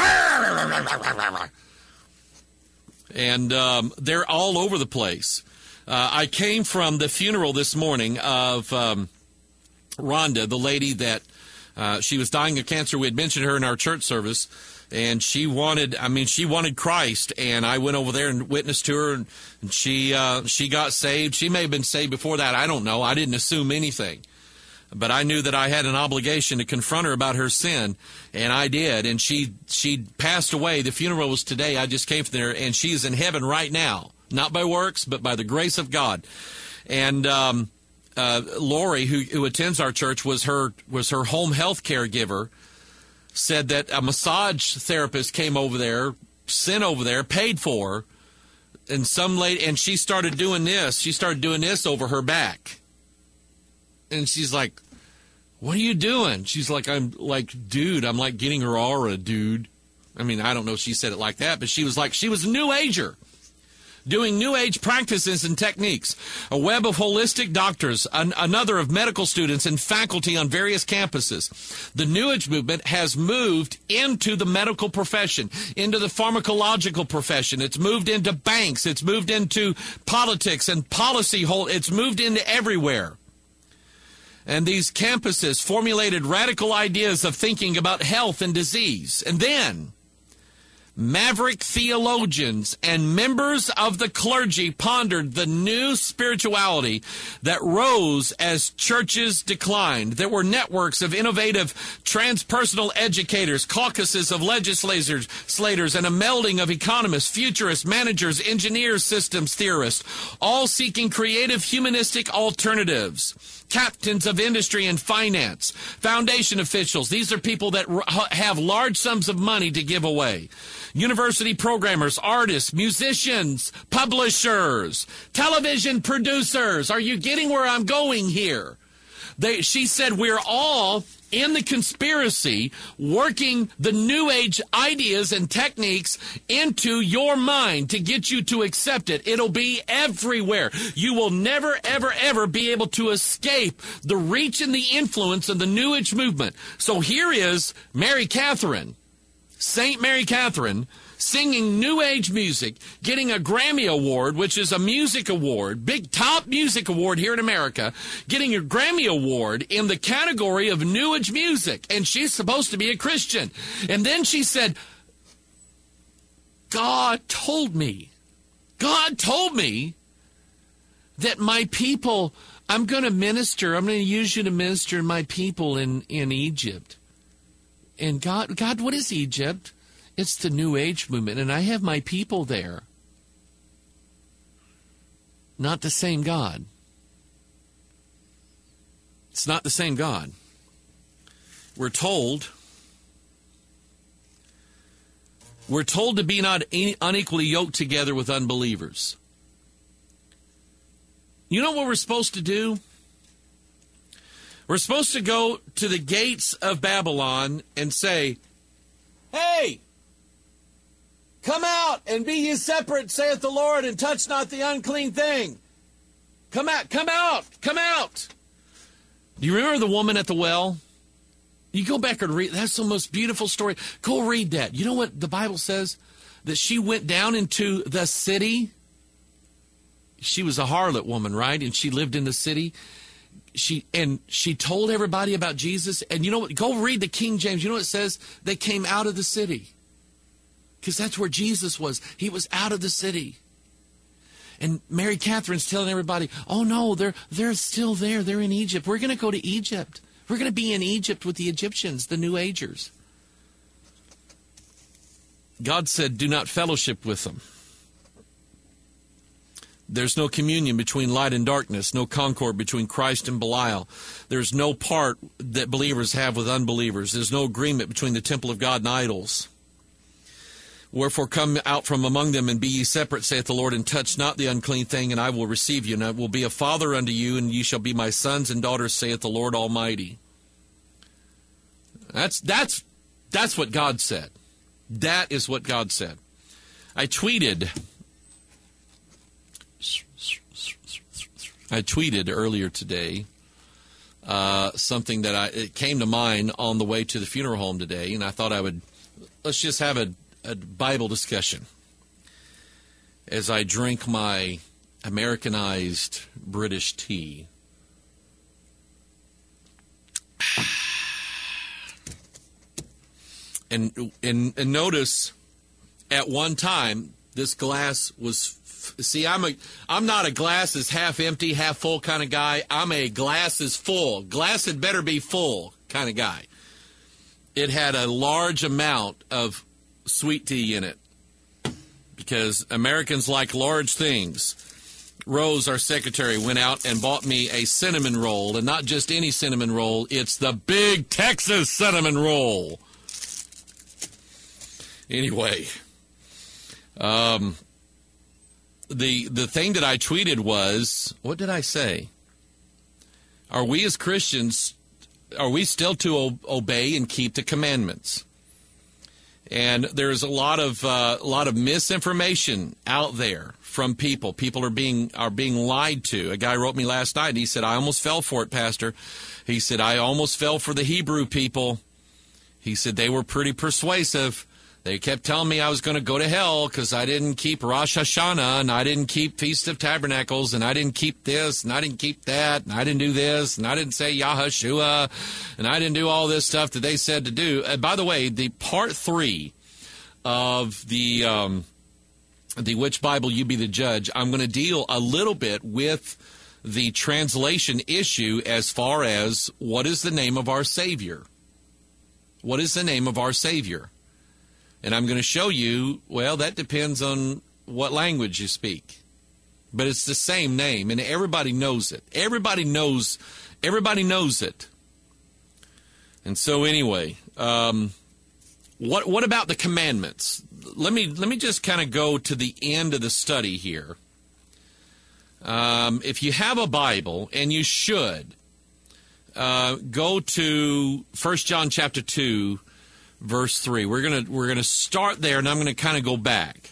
And um, they're all over the place. Uh, I came from the funeral this morning of um, Rhonda, the lady that uh, she was dying of cancer. We had mentioned her in our church service. And she wanted, I mean, she wanted Christ, and I went over there and witnessed to her, and, and she uh, she got saved. She may have been saved before that. I don't know. I didn't assume anything. But I knew that I had an obligation to confront her about her sin, and I did. And she she passed away. The funeral was today. I just came from there, and she's in heaven right now, not by works, but by the grace of God. And um, uh, Lori, who, who attends our church, was her was her home health caregiver. Said that a massage therapist came over there, sent over there, paid for her, and some lady, and she started doing this. She started doing this over her back. And she's like, what are you doing? She's like, I'm like, dude, I'm like getting her aura, dude. I mean, I don't know if she said it like that, but she was like, she was a New Ager. Doing New Age practices and techniques, a web of holistic doctors, an, another of medical students and faculty on various campuses. The New Age movement has moved into the medical profession, into the pharmacological profession. It's moved into banks. It's moved into politics and policy. Whole. It's moved into everywhere. And these campuses formulated radical ideas of thinking about health and disease. And then maverick theologians and members of the clergy pondered the new spirituality that rose as churches declined. There were networks of innovative transpersonal educators, caucuses of legislators, slaters, and a melding of economists, futurists, managers, engineers, systems theorists, all seeking creative humanistic alternatives. Captains of industry and finance, foundation officials. These are people that r- have large sums of money to give away. University programmers, artists, musicians, publishers, television producers. Are you getting where I'm going here? They, she said we're all in the conspiracy working the New Age ideas and techniques into your mind to get you to accept it. It'll be everywhere. You will never, ever, ever be able to escape the reach and the influence of the New Age movement. So here is Mary Catherine, Saint Mary Catherine, singing New Age music, getting a Grammy Award, which is a music award, big top music award here in America, getting a Grammy Award in the category of New Age music. And she's supposed to be a Christian. And then she said, God told me, God told me that my people, I'm going to minister, I'm going to use you to minister to my people in, in Egypt. And God, God, what is Egypt? It's the New Age movement, and I have my people there. Not the same God. It's not the same God. We're told, we're told to be not unequally yoked together with unbelievers. You know what we're supposed to do? We're supposed to go to the gates of Babylon and say, hey, come out and be ye separate, saith the Lord, and touch not the unclean thing. Come out, come out, come out. Do you remember the woman at the well? You go back and read. That's the most beautiful story. Go read that. You know what the Bible says? That she went down into the city. She was a harlot woman, right? And she lived in the city. she and she told everybody about Jesus. And you know what? Go read the King James. You know what it says? They came out of the city. Because that's where Jesus was. He was out of the city. And Mary Catherine's telling everybody, oh, no, they're they're still there. They're in Egypt. We're going to go to Egypt. We're going to be in Egypt with the Egyptians, the New Agers. God said, do not fellowship with them. There's no communion between light and darkness, no concord between Christ and Belial. There's no part that believers have with unbelievers. There's no agreement between the temple of God and idols. Wherefore come out from among them and be ye separate, saith the Lord, and touch not the unclean thing, and I will receive you, and I will be a father unto you, and ye shall be my sons and daughters, saith the Lord Almighty. That's that's that's what God said. That is what God said. I tweeted I tweeted earlier today uh, something that I it came to mind on the way to the funeral home today, and I thought I would let's just have a a Bible discussion as I drink my Americanized British tea. And, and and notice, at one time, this glass was, f- see, I'm a, I'm not a glass is half empty, half full kind of guy. I'm a glass is full. Glass had better be full kind of guy. It had a large amount of sweet tea in it because Americans like large things. Rose, our secretary, went out and bought me a cinnamon roll, and not just any cinnamon roll. It's the big Texas cinnamon roll. Anyway, um, the the thing that I tweeted was, what did I say? Are we as Christians, are we still to o- obey and keep the commandments? And there's a lot of uh, a lot of misinformation out there from people. People are being are being lied to. A guy wrote me last night, and he said, I almost fell for it, Pastor. He said, I almost fell for the Hebrew people. He said, they were pretty persuasive. They kept telling me I was going to go to hell because I didn't keep Rosh Hashanah, and I didn't keep Feast of Tabernacles, and I didn't keep this, and I didn't keep that, and I didn't do this, and I didn't say Yahushua, and I didn't do all this stuff that they said to do. And by the way, the part three of the um, the Which Bible You Be the Judge, I'm going to deal a little bit with the translation issue as far as what is the name of our Savior. What is the name of our Savior? And I'm going to show you, well, that depends on what language you speak. But it's the same name, and everybody knows it. Everybody knows, everybody knows it. And so anyway, um, what what about the commandments? Let me let me just kind of go to the end of the study here. Um, if you have a Bible, and you should, uh, go to First John chapter two, verse three. We're gonna we're gonna start there, and I'm gonna kind of go back,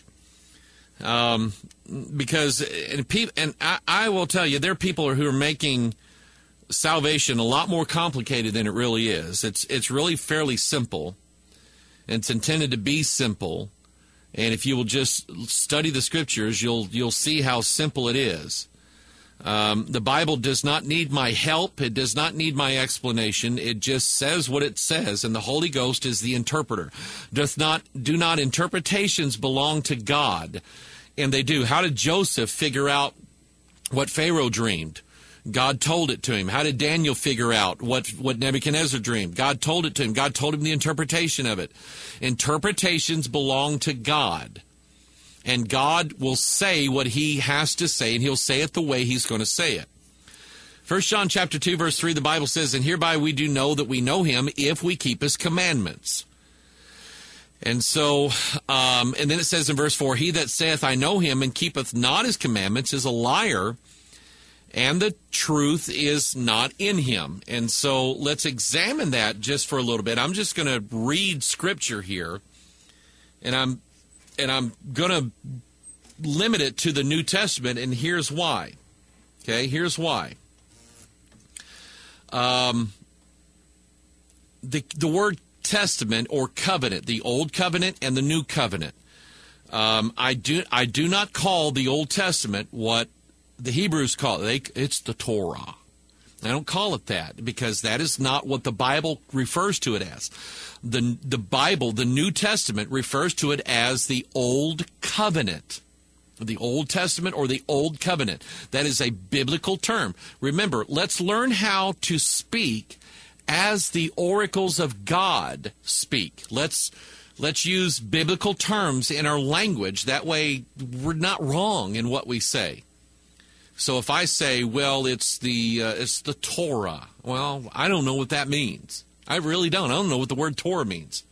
um, because and, pe- and I, I will tell you, there are people who are making salvation a lot more complicated than it really is. It's it's really fairly simple. It's intended to be simple, and if you will just study the Scriptures, you'll you'll see how simple it is. Um, the Bible does not need my help. It does not need my explanation. It just says what it says, and the Holy Ghost is the interpreter. Doth not do not interpretations belong to God? And they do. How did Joseph figure out what Pharaoh dreamed? God told it to him. How did Daniel figure out what, what Nebuchadnezzar dreamed? God told it to him. God told him the interpretation of it. Interpretations belong to God. And God will say what he has to say, and he'll say it the way he's going to say it. First John chapter two, verse three, the Bible says, and hereby we do know that we know him if we keep his commandments. And so, um, and then it says in verse four, he that saith, I know him, and keepeth not his commandments is a liar, and the truth is not in him. And so let's examine that just for a little bit. I'm just going to read Scripture here, and I'm and I'm going to limit it to the New Testament, and here's why. Okay, here's why. Um, the the word testament or covenant, the Old Covenant and the New Covenant. Um, I do I do not call the Old Testament what the Hebrews call it. They, it's the Torah. I don't call it that because that is not what the Bible refers to it as. The, the Bible, the New Testament, refers to it as the Old Covenant. The Old Testament or the Old Covenant. That is a biblical term. Remember, let's learn how to speak as the oracles of God speak. Let's let's use biblical terms in our language. That way we're not wrong in what we say. So if I say, well, it's the uh, it's the Torah, well, I don't know what that means. I really don't. I don't know what the word Torah means.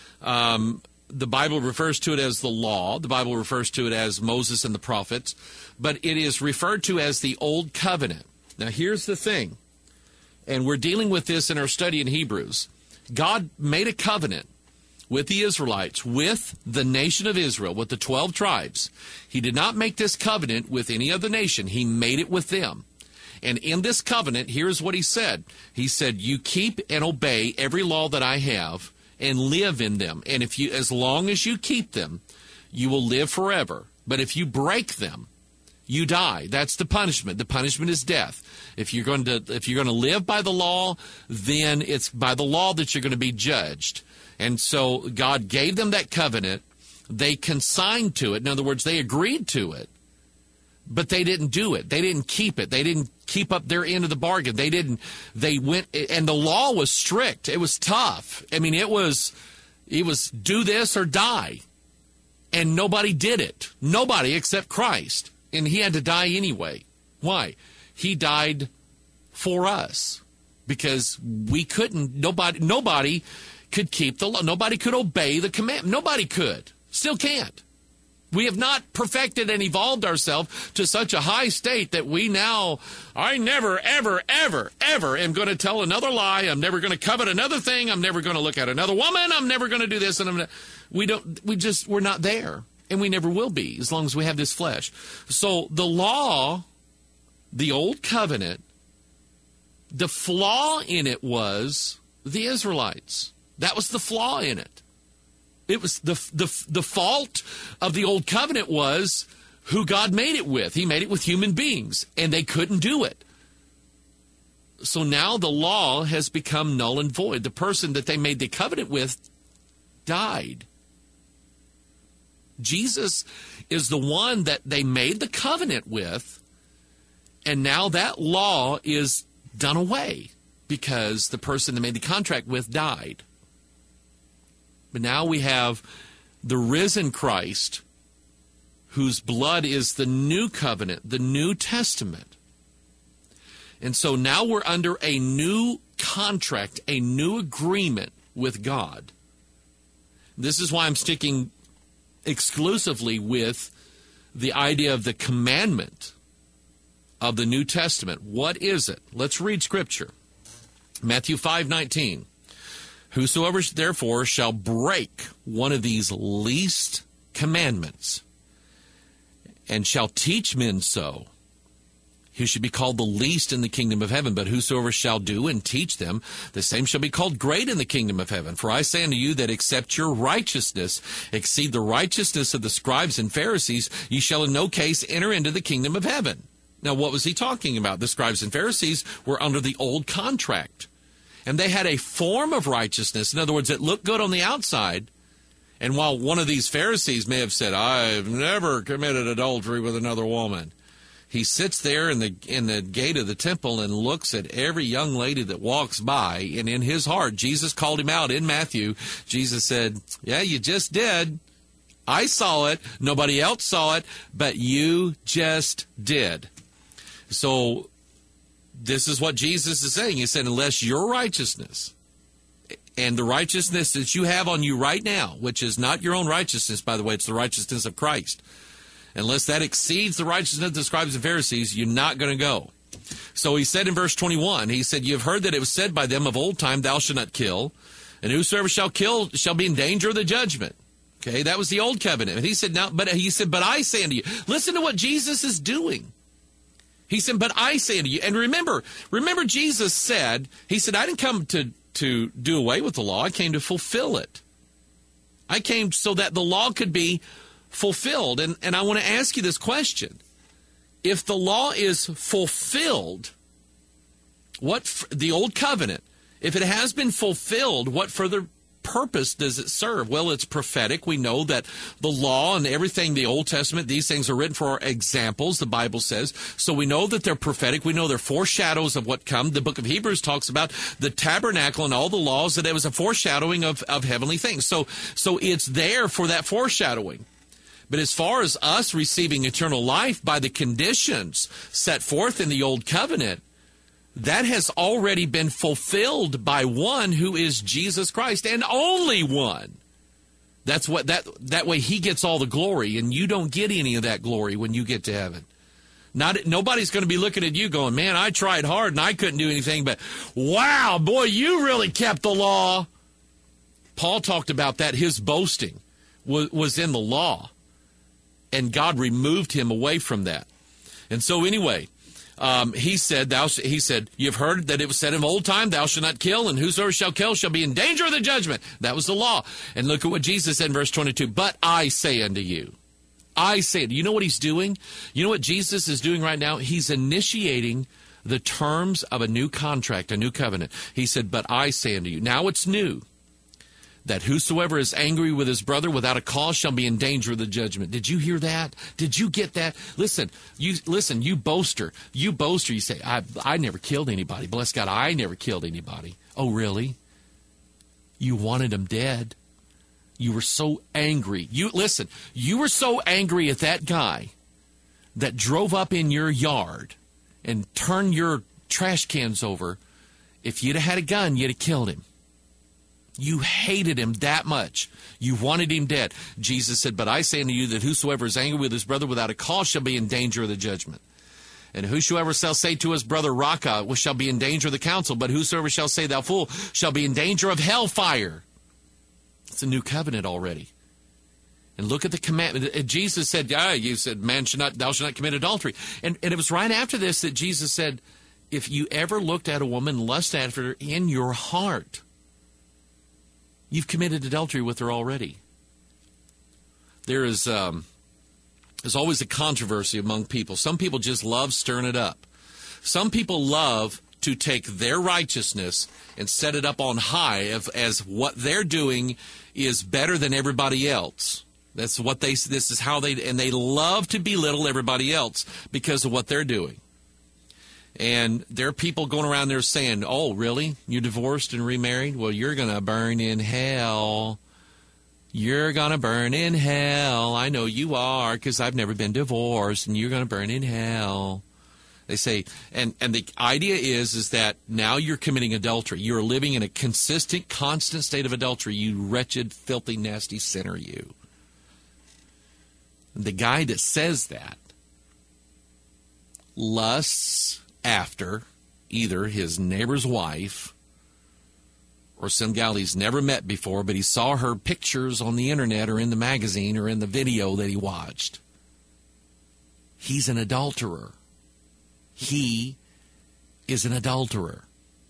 Um, the Bible refers to it as the law. The Bible refers to it as Moses and the prophets. But it is referred to as the Old Covenant. Now, here's the thing, and we're dealing with this in our study in Hebrews. God made a covenant with the Israelites, with the nation of Israel, with the twelve tribes. He did not make this covenant with any other nation. He made it with them. And in this covenant, here's what he said. He said, you keep and obey every law that I have and live in them. And if you, as long as you keep them, you will live forever. But if you break them, you die. That's the punishment. The punishment is death. If you're going to, if you're going to live by the law, then it's by the law that you're going to be judged. And so God gave them that covenant. They consigned to it. In other words, they agreed to it, but they didn't do it. They didn't keep it. They didn't keep up their end of the bargain. They didn't, they went, and the law was strict. It was tough. I mean, it was, it was do this or die. And nobody did it. Nobody except Christ. And he had to die anyway. Why? He died for us because we couldn't, nobody, nobody could keep the law. Nobody could obey the command. Nobody could. Still can't. We have not perfected and evolved ourselves to such a high state that we now, I never, ever, ever, ever am going to tell another lie. I'm never going to covet another thing. I'm never going to look at another woman. I'm never going to do this. And I'm not, we don't, we just, we're not there. And we never will be as long as we have this flesh. So the law, the old covenant, the flaw in it was the Israelites. That was the flaw in it. It was the, the, the fault of the old covenant was who God made it with. He made it with human beings, and they couldn't do it. So now the law has become null and void. The person that they made the covenant with died. Jesus is the one that they made the covenant with, and now that law is done away because the person they made the contract with died. But now we have the risen Christ, whose blood is the new covenant, the New Testament. And so now we're under a new contract, a new agreement with God. This is why I'm sticking exclusively with the idea of the commandment of the New Testament. What is it? Let's read Scripture. Matthew five nineteen. Whosoever therefore shall break one of these least commandments and shall teach men so, he should be called the least in the kingdom of heaven. But whosoever shall do and teach them, the same shall be called great in the kingdom of heaven. For I say unto you that except your righteousness exceed the righteousness of the scribes and Pharisees, ye shall in no case enter into the kingdom of heaven. Now, what was he talking about? The scribes and Pharisees were under the old contract. And they had a form of righteousness. In other words, it looked good on the outside. And while one of these Pharisees may have said, I've never committed adultery with another woman, he sits there in the in the gate of the temple and looks at every young lady that walks by. And in his heart, Jesus called him out in Matthew. Jesus said, yeah, you just did. I saw it. Nobody else saw it, but you just did. So this is what Jesus is saying. He said, unless your righteousness and the righteousness that you have on you right now, which is not your own righteousness, by the way, it's the righteousness of Christ, unless that exceeds the righteousness of the scribes and Pharisees, you're not going to go. So he said in verse twenty-one, he said, you have heard that it was said by them of old time, thou shalt not kill, and whosoever shall kill shall be in danger of the judgment. Okay, that was the old covenant. And he said, now, but he said, but I say unto you, listen to what Jesus is doing. He said, but I say unto you, and remember, remember Jesus said, he said, I didn't come to, to do away with the law. I came to fulfill it. I came so that the law could be fulfilled. And, and I want to ask you this question. If the law is fulfilled, What f- the old covenant, if it has been fulfilled, what further purpose does it serve? Well, it's prophetic. We know that the law and everything, the Old Testament, these things are written for examples, the Bible says. So we know that they're prophetic. We know they're foreshadows of what come. The book of Hebrews talks about the tabernacle and all the laws, that it was a foreshadowing of, of heavenly things. So, so it's there for that foreshadowing. But as far as us receiving eternal life by the conditions set forth in the Old Covenant, that has already been fulfilled by one who is Jesus Christ, and only one. That's what that that way he gets all the glory, and you don't get any of that glory when you get to heaven. Not nobody's going to be looking at you going, "Man, I tried hard and I couldn't do anything, but wow, boy, you really kept the law." Paul talked about that. His boasting was, was in the law, and God removed him away from that. And so anyway, Um, he said, "Thou." He said, "You've heard that it was said of old time, thou shalt not kill, and whosoever shall kill shall be in danger of the judgment." That was the law. And look at what Jesus said in verse twenty-two. "But I say unto you," I say, you know what he's doing? You know what Jesus is doing right now? He's initiating the terms of a new contract, a new covenant. He said, "But I say unto you." Now it's new. "That whosoever is angry with his brother without a cause shall be in danger of the judgment." Did you hear that? Did you get that? Listen, you listen, you boaster. You boaster. You say, I, I never killed anybody. Bless God, I never killed anybody. Oh, really? You wanted them dead. You were so angry. You listen, you were so angry at that guy that drove up in your yard and turned your trash cans over. If you'd have had a gun, you'd have killed him. You hated him that much. You wanted him dead. Jesus said, "But I say unto you that whosoever is angry with his brother without a cause shall be in danger of the judgment. And whosoever shall say to his brother, Raca, shall be in danger of the council. But whosoever shall say, thou fool, shall be in danger of hellfire." It's a new covenant already. And look at the commandment. Jesus said, yeah, you said, man should not, thou shalt not commit adultery. And, and it was right after this that Jesus said, if you ever looked at a woman and lust after her in your heart, you've committed adultery with her already. There is um, there's always a controversy among people. Some people just love stirring it up. Some people love to take their righteousness and set it up on high as, as what they're doing is better than everybody else. That's what they. This is how they, and they love to belittle everybody else because of what they're doing. And there are people going around there saying, "Oh, really? You divorced and remarried? Well, you're going to burn in hell. You're going to burn in hell. I know you are because I've never been divorced, and you're going to burn in hell." They say, and, and the idea is, is that now you're committing adultery. You're living in a consistent, constant state of adultery, you wretched, filthy, nasty sinner, you. The guy that says that lusts after either his neighbor's wife or some gal he's never met before, but he saw her pictures on the internet or in the magazine or in the video that he watched. He's an adulterer. He is an adulterer.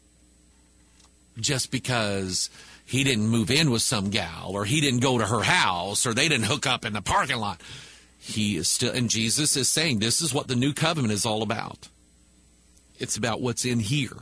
Just because he didn't move in with some gal or he didn't go to her house or they didn't hook up in the parking lot. He is still, and Jesus is saying this is what the new covenant is all about. It's about what's in here.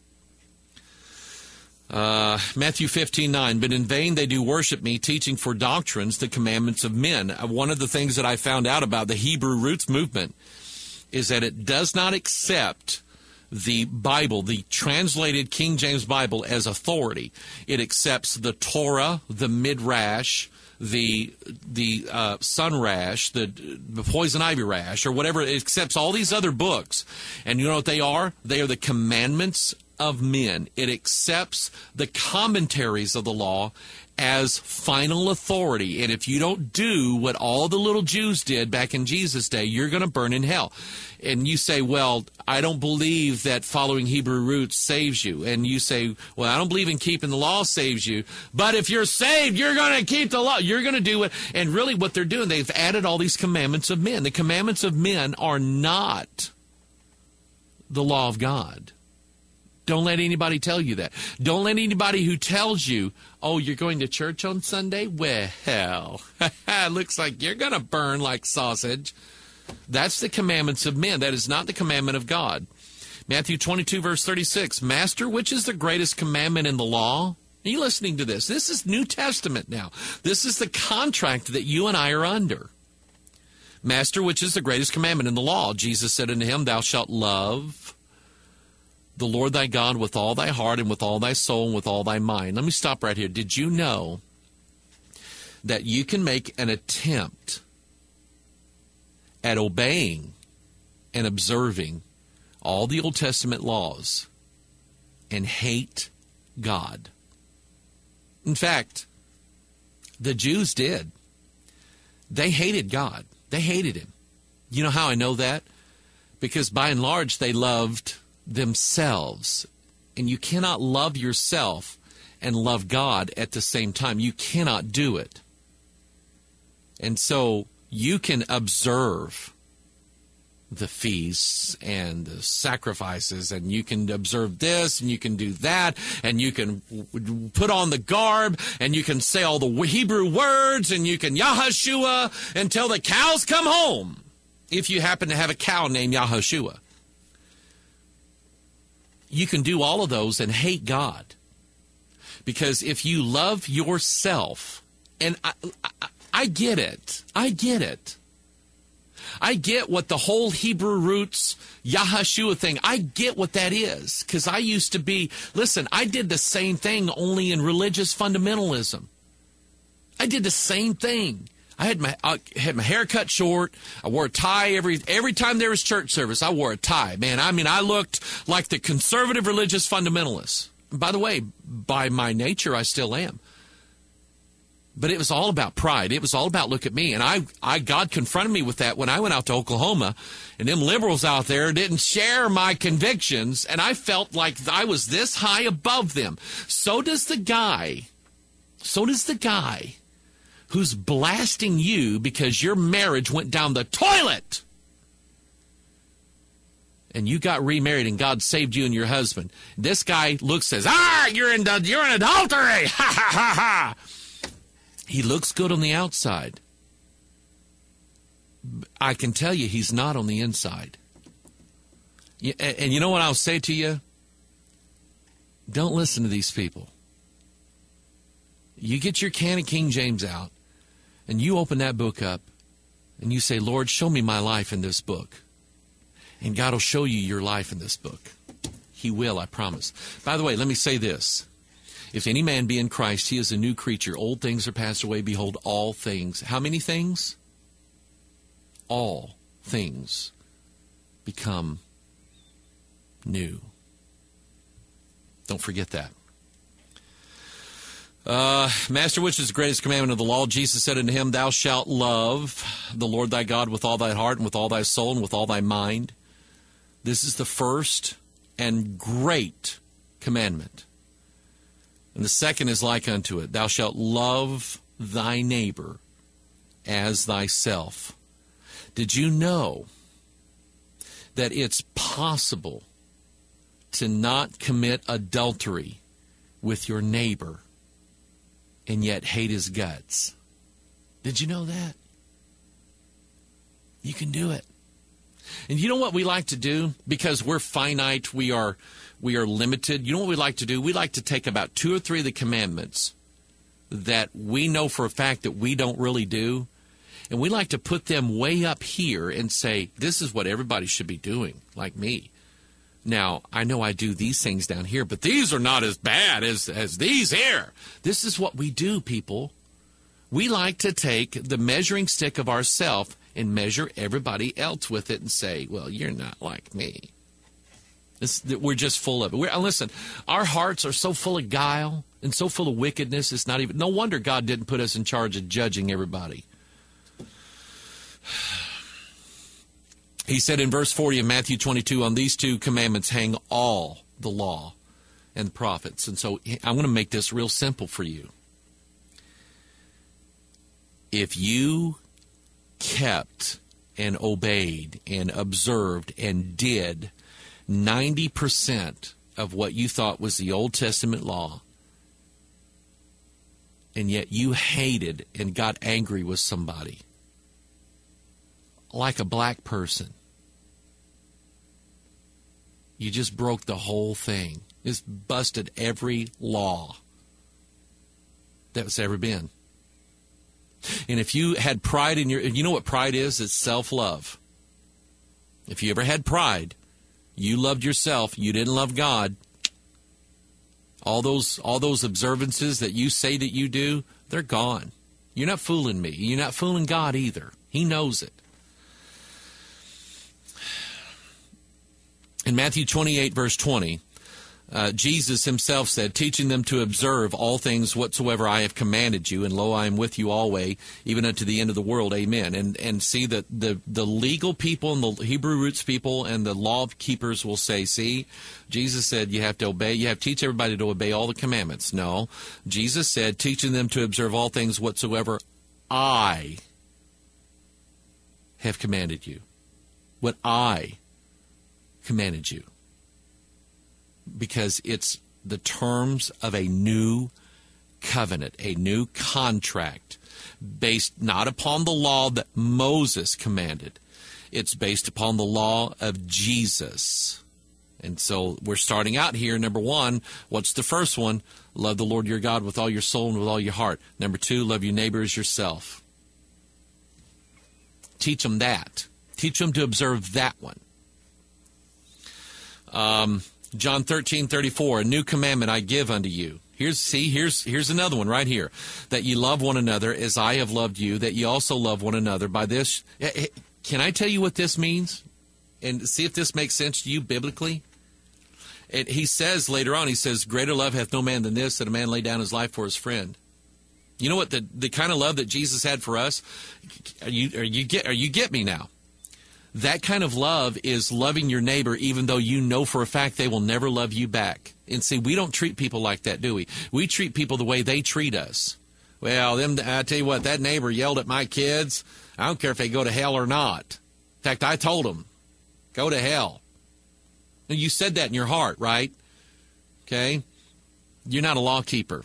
Uh, Matthew fifteen nine, "But in vain they do worship me, teaching for doctrines the commandments of men." Uh, one of the things that I found out about the Hebrew Roots movement is that it does not accept the Bible, the translated King James Bible, as authority. It accepts the Torah, the Midrash, the the uh, sun rash, the, the poison ivy rash, or whatever. It accepts all these other books. And you know what they are? They are the commandments of men. It accepts the commentaries of the law as final authority. And if you don't do what all the little Jews did back in Jesus' day, you're going to burn in hell. And you say, well, I don't believe that following Hebrew roots saves you. And you say, well, I don't believe in keeping the law saves you. But if you're saved, you're going to keep the law. You're going to do it. And really what they're doing, they've added all these commandments of men. The commandments of men are not the law of God. Don't let anybody tell you that. Don't let anybody who tells you, oh, you're going to church on Sunday? Well, it looks like you're going to burn like sausage. That's the commandments of men. That is not the commandment of God. Matthew twenty-two, verse thirty-six, Master, which is the greatest commandment in the law? Are you listening to this? This is New Testament now. This is the contract that you and I are under. Master, which is the greatest commandment in the law? Jesus said unto him, Thou shalt love the Lord thy God with all thy heart and with all thy soul and with all thy mind. Let me stop right here. Did you know that you can make an attempt at obeying and observing all the Old Testament laws and hate God? In fact, the Jews did. They hated God. They hated him. You know how I know that? Because by and large, they loved themselves. And you cannot love yourself and love God at the same time. You cannot do it. And so you can observe the feasts and the sacrifices, and you can observe this, and you can do that, and you can put on the garb, and you can say all the Hebrew words, and you can Yahushua until the cows come home, if you happen to have a cow named Yahushua. You can do all of those and hate God. Because if you love yourself, and I, I, I get it, I get it. I get what the whole Hebrew roots Yahushua thing, I get what that is. Because I used to be, listen, I did the same thing only in religious fundamentalism. I did the same thing. I had my I had my hair cut short. I wore a tie every every time there was church service. I wore a tie. Man, I mean, I looked like the conservative religious fundamentalist. By the way, by my nature, I still am. But it was all about pride. It was all about, look at me. And I, I, God confronted me with that when I went out to Oklahoma, and them liberals out there didn't share my convictions, and I felt like I was this high above them. So does the guy, so does the guy who's blasting you because your marriage went down the toilet. And you got remarried and God saved you and your husband. This guy looks, says, ah, you're in, you're in adultery. Ha, ha, ha, ha. He looks good on the outside. I can tell you he's not on the inside. And you know what I'll say to you? Don't listen to these people. You get your can of King James out, and you open that book up, and you say, Lord, show me my life in this book. And God will show you your life in this book. He will, I promise. By the way, let me say this. If any man be in Christ, he is a new creature. Old things are passed away. Behold, all things. How many things? All things become new. Don't forget that. Uh, Master, which is the greatest commandment of the law? Jesus said unto him, Thou shalt love the Lord thy God with all thy heart and with all thy soul and with all thy mind. This is the first and great commandment. And the second is like unto it. Thou shalt love thy neighbor as thyself. Did you know that it's possible to not commit adultery with your neighbor and yet hate his guts? Did you know that? You can do it. And you know what we like to do? Because we're finite, we are we are limited. You know what we like to do? We like to take about two or three of the commandments that we know for a fact that we don't really do, and we like to put them way up here and say, this is what everybody should be doing, like me. Now, I know I do these things down here, but these are not as bad as, as these here. This is what we do, people. We like to take the measuring stick of ourself and measure everybody else with it and say, well, you're not like me. It's, we're just full of it. We're, listen, our hearts are so full of guile and so full of wickedness, it's not even, no wonder God didn't put us in charge of judging everybody. He said in verse forty of Matthew twenty-two, on these two commandments hang all the law and the prophets. And so I'm going to make this real simple for you. If you kept and obeyed and observed and did ninety percent of what you thought was the Old Testament law, and yet you hated and got angry with somebody, like a black person, you just broke the whole thing. It's busted every law that's ever been. And if you had pride in your, you know what pride is? It's self-love. If you ever had pride, you loved yourself, you didn't love God, all those all those observances that you say that you do, they're gone. You're not fooling me. You're not fooling God either. He knows it. In Matthew twenty-eight, verse twenty, uh, Jesus himself said, teaching them to observe all things whatsoever I have commanded you, and lo, I am with you always, even unto the end of the world. Amen. And and see that the, the legal people and the Hebrew roots people and the law keepers will say, see, Jesus said you have to obey, you have to teach everybody to obey all the commandments. No, Jesus said, teaching them to observe all things whatsoever I have commanded you. What I commanded you. Because it's the terms of a new covenant, a new contract, based not upon the law that Moses commanded. It's based upon the law of Jesus. And so we're starting out here. Number one, what's the first one? Love the Lord your God with all your soul and with all your heart. Number two, love your neighbor as yourself. Teach them that. Teach them to observe that one. Um, John thirteen thirty-four, a new commandment I give unto you. Here's, see, here's, here's another one right here. That you love one another as I have loved you, that you also love one another. By this, can I tell you what this means? And see if this makes sense to you biblically. It, he says later on, he says, greater love hath no man than this, that a man lay down his life for his friend. You know what, the, the kind of love that Jesus had for us, are you, are you get, are you get me now? That kind of love is loving your neighbor even though you know for a fact they will never love you back. And see, we don't treat people like that, do we? We treat people the way they treat us. Well, them, I tell you what, that neighbor yelled at my kids. I don't care if they go to hell or not. In fact, I told them, go to hell. And you said that in your heart, right? Okay? You're not a law keeper.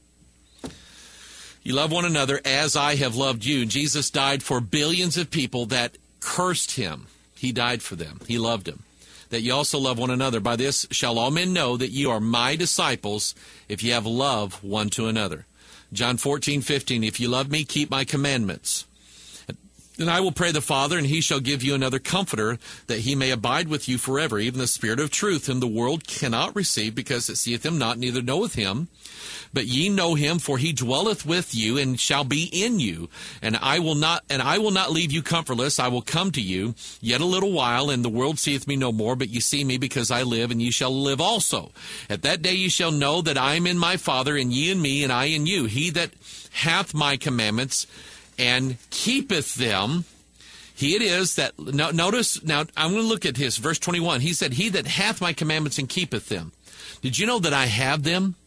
You love one another as I have loved you. Jesus died for billions of people that cursed him. He died for them. He loved them. That you also love one another. By this shall all men know that you are my disciples, if you have love one to another. John fourteen fifteen, if you love me, keep my commandments. Then I will pray the Father, and he shall give you another comforter, that he may abide with you forever, even the Spirit of truth, whom the world cannot receive, because it seeth him not, neither knoweth him. But ye know him, for he dwelleth with you, and shall be in you. And I will not, and I will not leave you comfortless. I will come to you yet a little while, and the world seeth me no more. But ye see me, because I live, and ye shall live also. At that day ye shall know that I am in my Father, and ye in me, and I in you. He that hath my commandments and keepeth them, he it is that, no, notice, now I'm going to look at his, verse twenty-one. He said, he that hath my commandments and keepeth them. Did you know that I have them?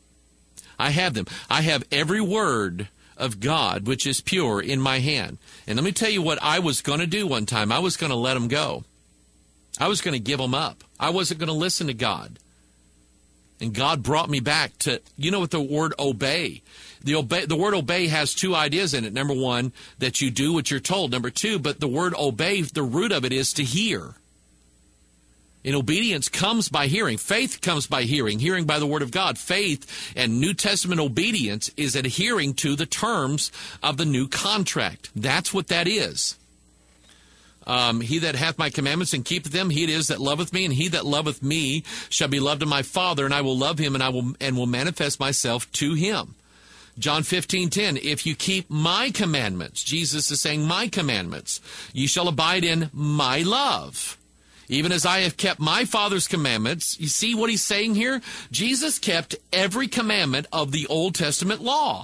I have them. I have every word of God which is pure in my hand. And let me tell you what I was going to do one time. I was going to let them go. I was going to give them up. I wasn't going to listen to God. And God brought me back to, you know what the word obey. The obey, the word obey has two ideas in it. Number one, that you do what you're told. Number two, but the word obey, the root of it is to hear. And obedience comes by hearing. Faith comes by hearing, hearing by the word of God. Faith and New Testament obedience is adhering to the terms of the new contract. That's what that is. Um, he that hath my commandments and keepeth them, he it is that loveth me, and he that loveth me shall be loved of my Father, and I will love him, and I will and will manifest myself to him. John fifteen ten, if you keep my commandments, Jesus is saying my commandments, ye shall abide in my love. Even as I have kept my Father's commandments. You see what he's saying here? Jesus kept every commandment of the Old Testament law.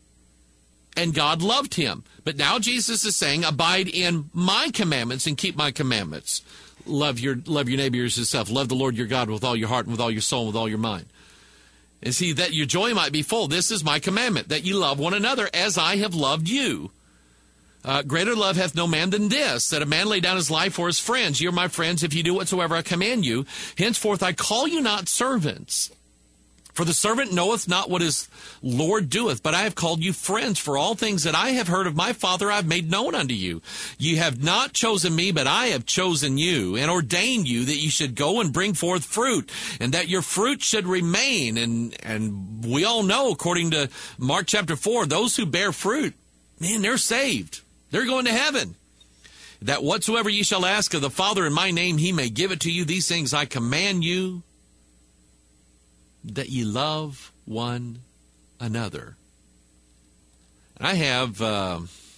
And God loved him. But now Jesus is saying, abide in my commandments and keep my commandments. Love your love your neighbor as yourself. Love the Lord your God with all your heart and with all your soul and with all your mind. And see, that your joy might be full. This is my commandment, that you love one another as I have loved you. Uh, greater love hath no man than this, that a man lay down his life for his friends. Ye are my friends if you do whatsoever I command you. Henceforth I call you not servants, For the servant knoweth not what his Lord doeth, but I have called you friends, for all things that I have heard of my Father I have made known unto you. You have not chosen me, but I have chosen you, and ordained you that you should go and bring forth fruit, and that your fruit should remain. And and we all know, according to Mark chapter four, those who bear fruit, man, they're saved. They're going to heaven. That whatsoever ye shall ask of the Father in my name, he may give it to you. These things I command you, that ye love one another. And I have, uh,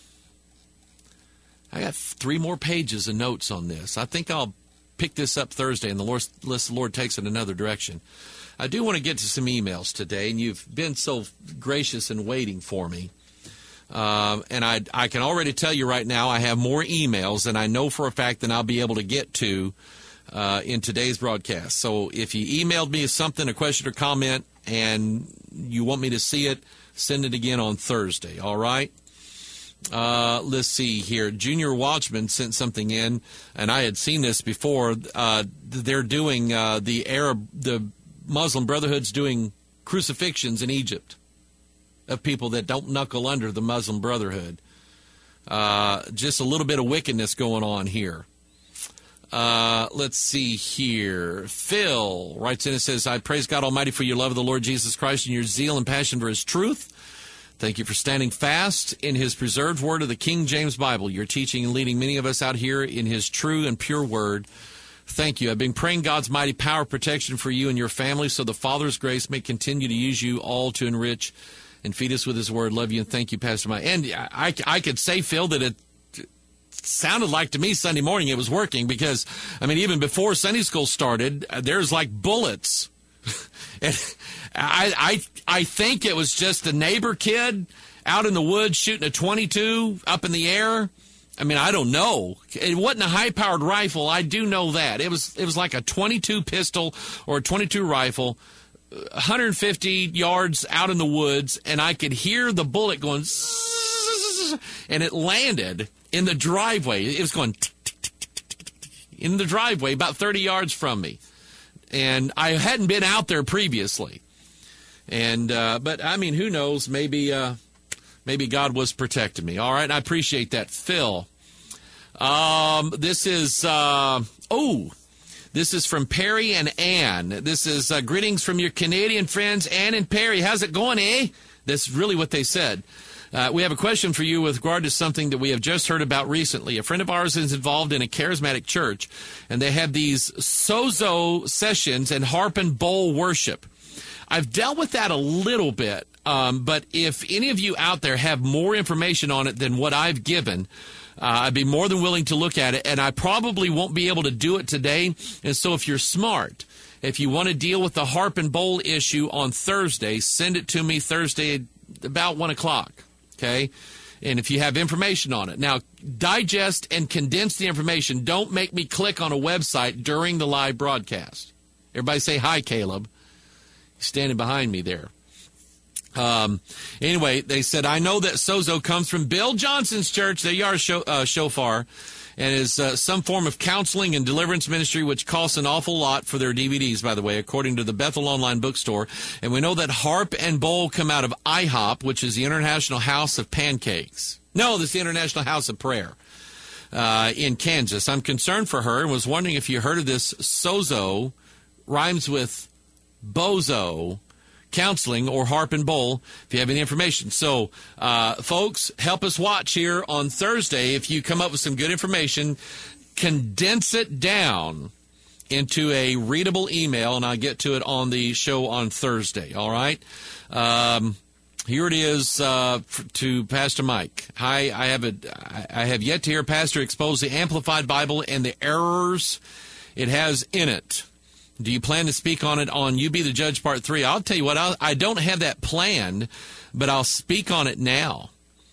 I got three more pages of notes on this. I think I'll pick this up Thursday, and the Lord, unless the Lord takes it another direction. I do want to get to some emails today, and you've been so gracious in waiting for me. Um, and I, I can already tell you right now, I have more emails than I know for a fact than I'll be able to get to Uh, in today's broadcast. So if you emailed me something, a question or comment, and you want me to see it, send it again on Thursday, all right? Uh, let's see here. Junior Watchman sent something in, and I had seen this before. Uh, they're doing, uh, the Arab, the Muslim Brotherhood's doing crucifixions in Egypt of people that don't knuckle under the Muslim Brotherhood. Uh, just a little bit of wickedness going on here. Uh, let's see here. Phil writes in and says, I praise God Almighty for your love of the Lord Jesus Christ and your zeal and passion for his truth. Thank you for standing fast in his preserved word of the King James Bible. You're teaching and leading many of us out here in his true and pure word. Thank you. I've been praying God's mighty power protection for you and your family so the Father's grace may continue to use you all to enrich and feed us with his word. Love you and thank you, Pastor Mike. And I, I could say, Phil, that it sounded like to me Sunday morning it was working because, I mean, even before Sunday school started, there's like bullets. And I, I, I think it was just a neighbor kid out in the woods shooting a twenty-two up in the air. I mean, I don't know. It wasn't a high-powered rifle. I do know that. It was, it was like a twenty-two pistol or a twenty-two rifle, one hundred fifty yards out in the woods, and I could hear the bullet going, and it landed in the driveway. It was going in the driveway about thirty yards from me. And I hadn't been out there previously. And uh, but, I mean, who knows? Maybe uh, maybe God was protecting me. All right, I appreciate that. Phil. Um, this is, uh, oh, this is from Perry and Ann. This is uh, greetings from your Canadian friends, Ann and Perry. How's it going, eh? That's really what they said. Uh, we have a question for you with regard to something that we have just heard about recently. A friend of ours is involved in a charismatic church, and they have these sozo sessions and harp and bowl worship. I've dealt with that a little bit, um, but if any of you out there have more information on it than what I've given, uh, I'd be more than willing to look at it, and I probably won't be able to do it today. And so if you're smart, if you want to deal with the harp and bowl issue on Thursday, send it to me Thursday about one o'clock. Okay, and if you have information on it. Now, digest and condense the information. Don't make me click on a website during the live broadcast. Everybody say hi, Caleb. He's standing behind me there. Um, anyway, they said, I know that sozo comes from Bill Johnson's church. There you are, show, uh, shofar. And is uh, some form of counseling and deliverance ministry, which costs an awful lot for their D V Ds, by the way, according to the Bethel Online Bookstore. And we know that harp and bowl come out of I hop, which is the International House of Pancakes. No, this is the International House of Prayer uh, in Kansas. I'm concerned for her and was wondering if you heard of this sozo, rhymes with bozo, counseling or harp and bowl, if you have any information. So, uh, folks, help us watch here on Thursday. If you come up with some good information, condense it down into a readable email, and I'll get to it on the show on Thursday, all right? Um, here it is uh, to Pastor Mike. Hi, I have, a, I have yet to hear Pastor expose the Amplified Bible and the errors it has in it. Do you plan to speak on it on You Be the Judge Part three? I'll tell you what, I'll, I don't have that planned, but I'll speak on it now.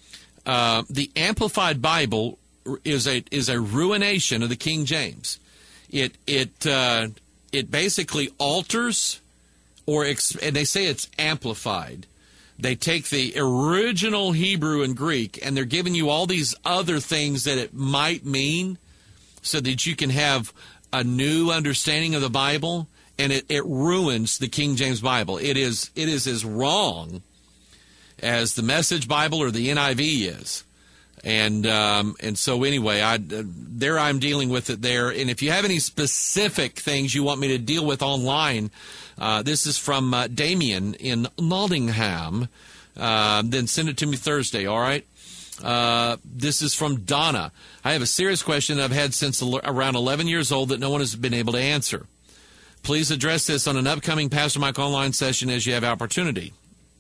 Uh, the Amplified Bible is a is a ruination of the King James. It it uh, it basically alters, or ex- and they say it's amplified. They take the original Hebrew and Greek, and they're giving you all these other things that it might mean, so that you can have a new understanding of the Bible, and it, it ruins the King James Bible. It is it is as wrong as the Message Bible or the N I V is. And um, and so anyway, I, uh, there I'm dealing with it there. And if you have any specific things you want me to deal with online, uh, this is from uh, Damien in Nottingham. Uh, then send it to me Thursday, all right? Uh, this is from Donna. I have a serious question I've had since around eleven years old that no one has been able to answer. Please address this on an upcoming Pastor Mike online session as you have opportunity.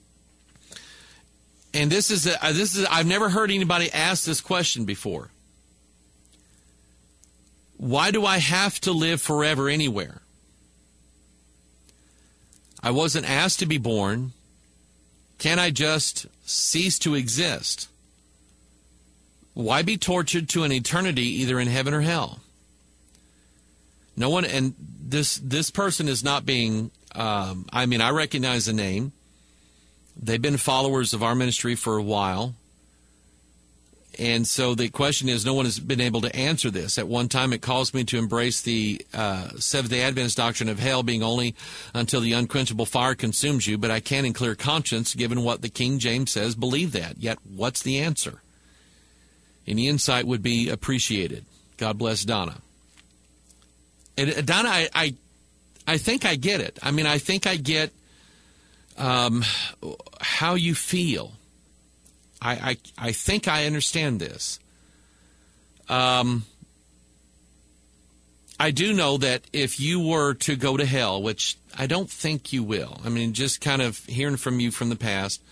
And this is, a, this is I've never heard anybody ask this question before. Why do I have to live forever anywhere? I wasn't asked to be born. Can I just cease to exist? Why be tortured to an eternity either in heaven or hell? No one, and this this person is not being, um, I mean, I recognize the name. They've been followers of our ministry for a while. And so the question is, no one has been able to answer this. At one time, it caused me to embrace the uh, Seventh-day Adventist doctrine of hell being only until the unquenchable fire consumes you, but I can in clear conscience, given what the King James says, believe that. Yet, what's the answer? Any insight would be appreciated. God bless Donna. And Donna, I, I, I think I get it. I mean, I think I get um, how you feel. I, I, I think I understand this. Um, I do know that if you were to go to hell, which I don't think you will, I mean, just kind of hearing from you from the past,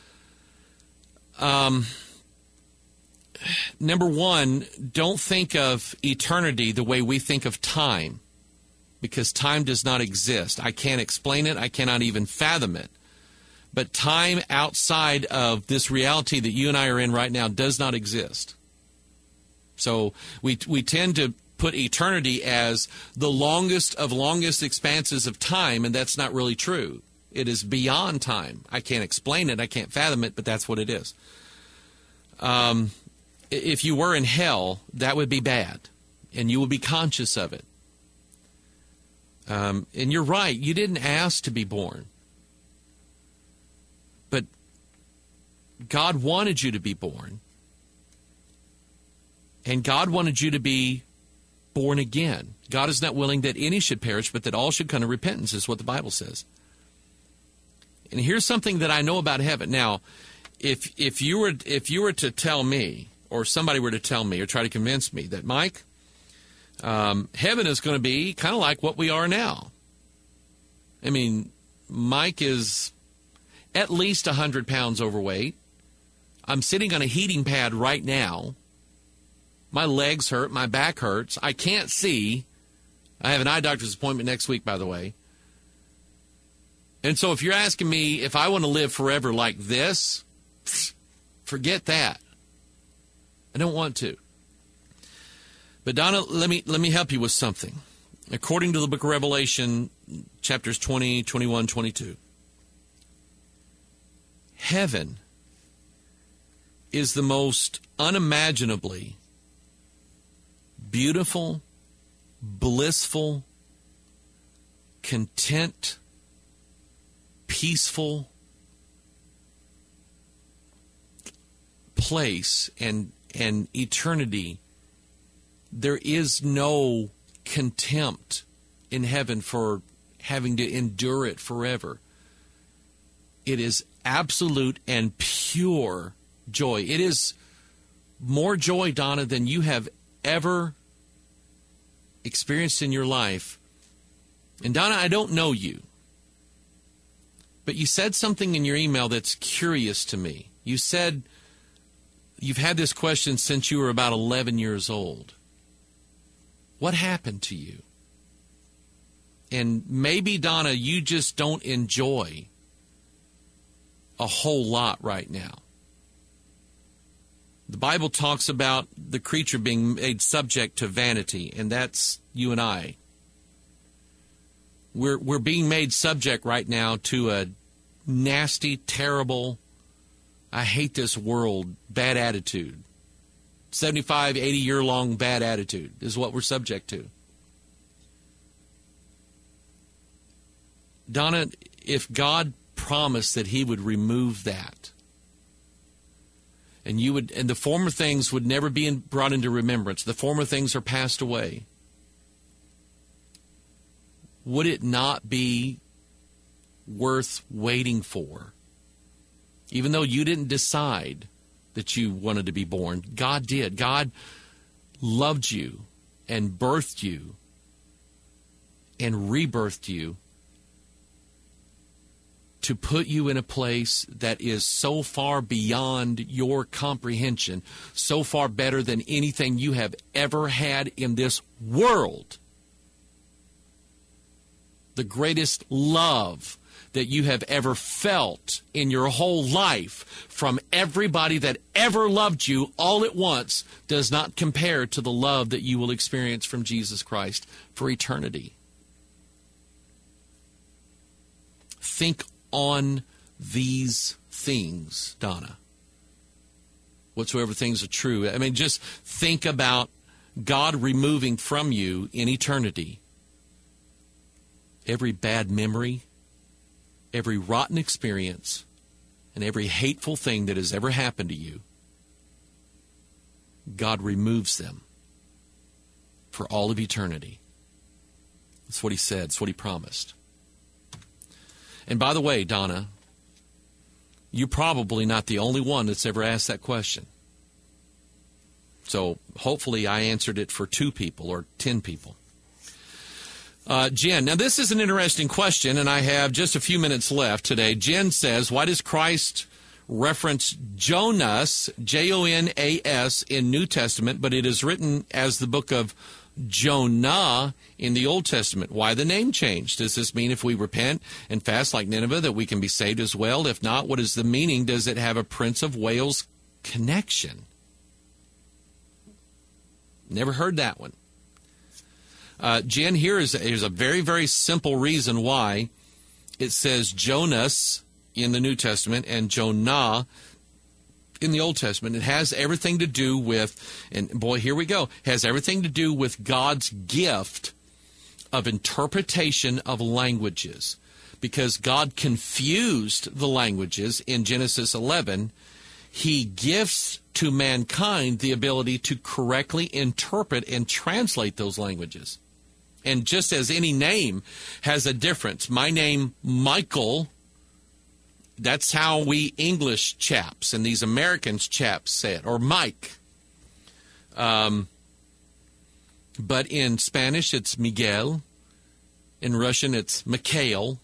um, number one, don't think of eternity the way we think of time, because time does not exist. I can't explain it. I cannot even fathom it. But time outside of this reality that you and I are in right now does not exist. So we we tend to put eternity as the longest of longest expanses of time, and that's not really true. It is beyond time. I can't explain it. I can't fathom it, but that's what it is. Um, if you were in hell, that would be bad, and you would be conscious of it. Um, and you're right. You didn't ask to be born. But God wanted you to be born. And God wanted you to be born again. God is not willing that any should perish, but that all should come to repentance, is what the Bible says. And here's something that I know about heaven. Now, if if you were if you were to tell me, or somebody were to tell me, or try to convince me that, Mike, um, heaven is going to be kind of like what we are now. I mean, Mike is at least one hundred pounds overweight. I'm sitting on a heating pad right now. My legs hurt. My back hurts. I can't see. I have an eye doctor's appointment next week, by the way. And so if you're asking me if I want to live forever like this, forget that. I don't want to. But Donna, let me let me help you with something. According to the book of Revelation, chapters twenty, twenty-one, twenty-two, heaven is the most unimaginably beautiful, blissful, content, peaceful place and and eternity. There is no contempt in heaven for having to endure it forever. It is absolute and pure joy. It is more joy, Donna, than you have ever experienced in your life. And Donna, I don't know you, but you said something in your email that's curious to me. You said you've had this question since you were about eleven years old. What happened to you? And maybe, Donna, you just don't enjoy a whole lot right now. The Bible talks about the creature being made subject to vanity, and that's you and I. We're we're being made subject right now to a nasty, terrible, I hate this world, bad attitude. seventy-five, eighty-year-long bad attitude is what we're subject to. Donna, if God promised that he would remove that, and you would, and the former things would never be in, brought into remembrance, the former things are passed away, would it not be worth waiting for? Even though you didn't decide that you wanted to be born, God did. God loved you and birthed you and rebirthed you to put you in a place that is so far beyond your comprehension, so far better than anything you have ever had in this world. The greatest love that you have ever felt in your whole life from everybody that ever loved you all at once does not compare to the love that you will experience from Jesus Christ for eternity. Think on these things, Donna. Whatsoever things are true. I mean, just think about God removing from you in eternity every bad memory, every rotten experience, and every hateful thing that has ever happened to you. God removes them for all of eternity. That's what he said. That's what he promised. And by the way, Donna, you're probably not the only one that's ever asked that question. So hopefully I answered it for two people or ten people. Uh, Jen, now this is an interesting question, and I have just a few minutes left today. Jen says, why does Christ reference Jonas, J O N A S, in New Testament, but it is written as the book of Jonah in the Old Testament? Why the name change? Does this mean if we repent and fast like Nineveh that we can be saved as well? If not, what is the meaning? Does it have a Prince of Wales connection? Never heard that one. Uh, Jen, here is a, is a very, very simple reason why it says Jonas in the New Testament and Jonah in the Old Testament. It has everything to do with, and boy, here we go, has everything to do with God's gift of interpretation of languages. Because God confused the languages in Genesis eleven, he gives to mankind the ability to correctly interpret and translate those languages. And just as any name has a difference, my name, Michael, that's how we English chaps and these Americans chaps say it, or Mike. Um, but in Spanish, it's Miguel. In Russian, it's Mikhail.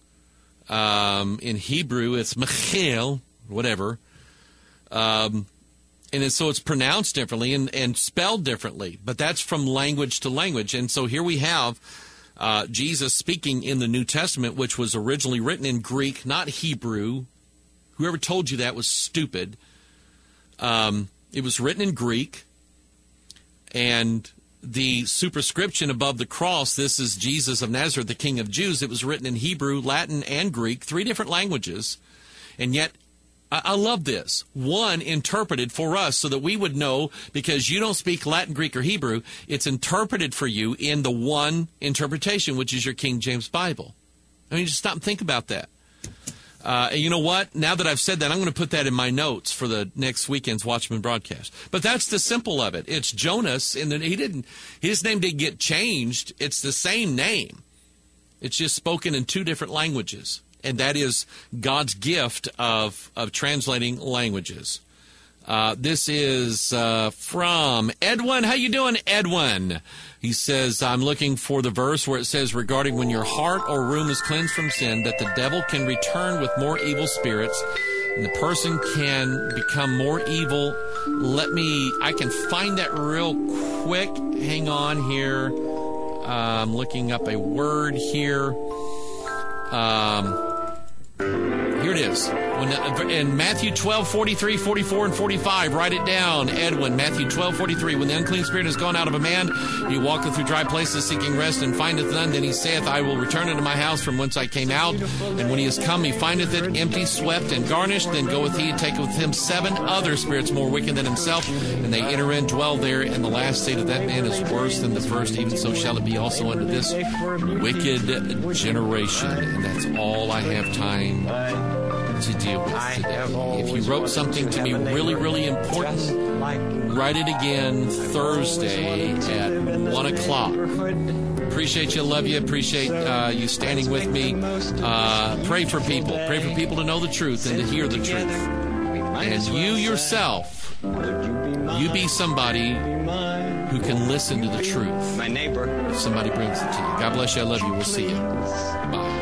Um, in Hebrew, it's Michael, whatever. Um, and so it's pronounced differently and, and spelled differently. But that's from language to language. And so here we have Uh, Jesus speaking in the New Testament, which was originally written in Greek, not Hebrew. Whoever told you that was stupid. Um, it was written in Greek, and the superscription above the cross, this is Jesus of Nazareth, the King of Jews, it was written in Hebrew, Latin, and Greek, three different languages, and yet I love this. One interpreted for us so that we would know, because you don't speak Latin, Greek, or Hebrew, it's interpreted for you in the one interpretation, which is your King James Bible. I mean, just stop and think about that. Uh, and you know what? Now that I've said that, I'm going to put that in my notes for the next weekend's Watchman broadcast. But that's the simple of it. It's Jonas, and he didn't. His name didn't get changed. It's the same name. It's just spoken in two different languages. And that is God's gift of, of translating languages. Uh, this is uh, from Edwin. How you doing, Edwin? He says, I'm looking for the verse where it says, regarding when your heart or room is cleansed from sin, that the devil can return with more evil spirits, and the person can become more evil. Let me, I can find that real quick. Hang on here. Uh, I'm looking up a word here. Um... Here it is. When, in Matthew twelve, forty-three, forty-four, and forty-five, write it down, Edwin. Matthew twelve, forty-three. When the unclean spirit is gone out of a man, he walketh through dry places seeking rest, and findeth none. Then he saith, I will return into my house from whence I came out. And when he is come, he findeth it empty, swept, and garnished. Then goeth he, and taketh with him seven other spirits more wicked than himself, and they enter in, dwell there. And the last state of that man is worse than the first. Even so shall it be also unto this wicked generation. And that's all I have time to deal with today. If you wrote something to me really, really important, write it again Thursday at one o'clock. Appreciate you, love you, appreciate uh, you standing with me. Uh, pray for people. Pray for people to know the truth and to hear the truth. And you yourself, you be somebody who can listen to the truth. My neighbor. If somebody brings it to you. God bless you. I love you. We'll see you. Bye.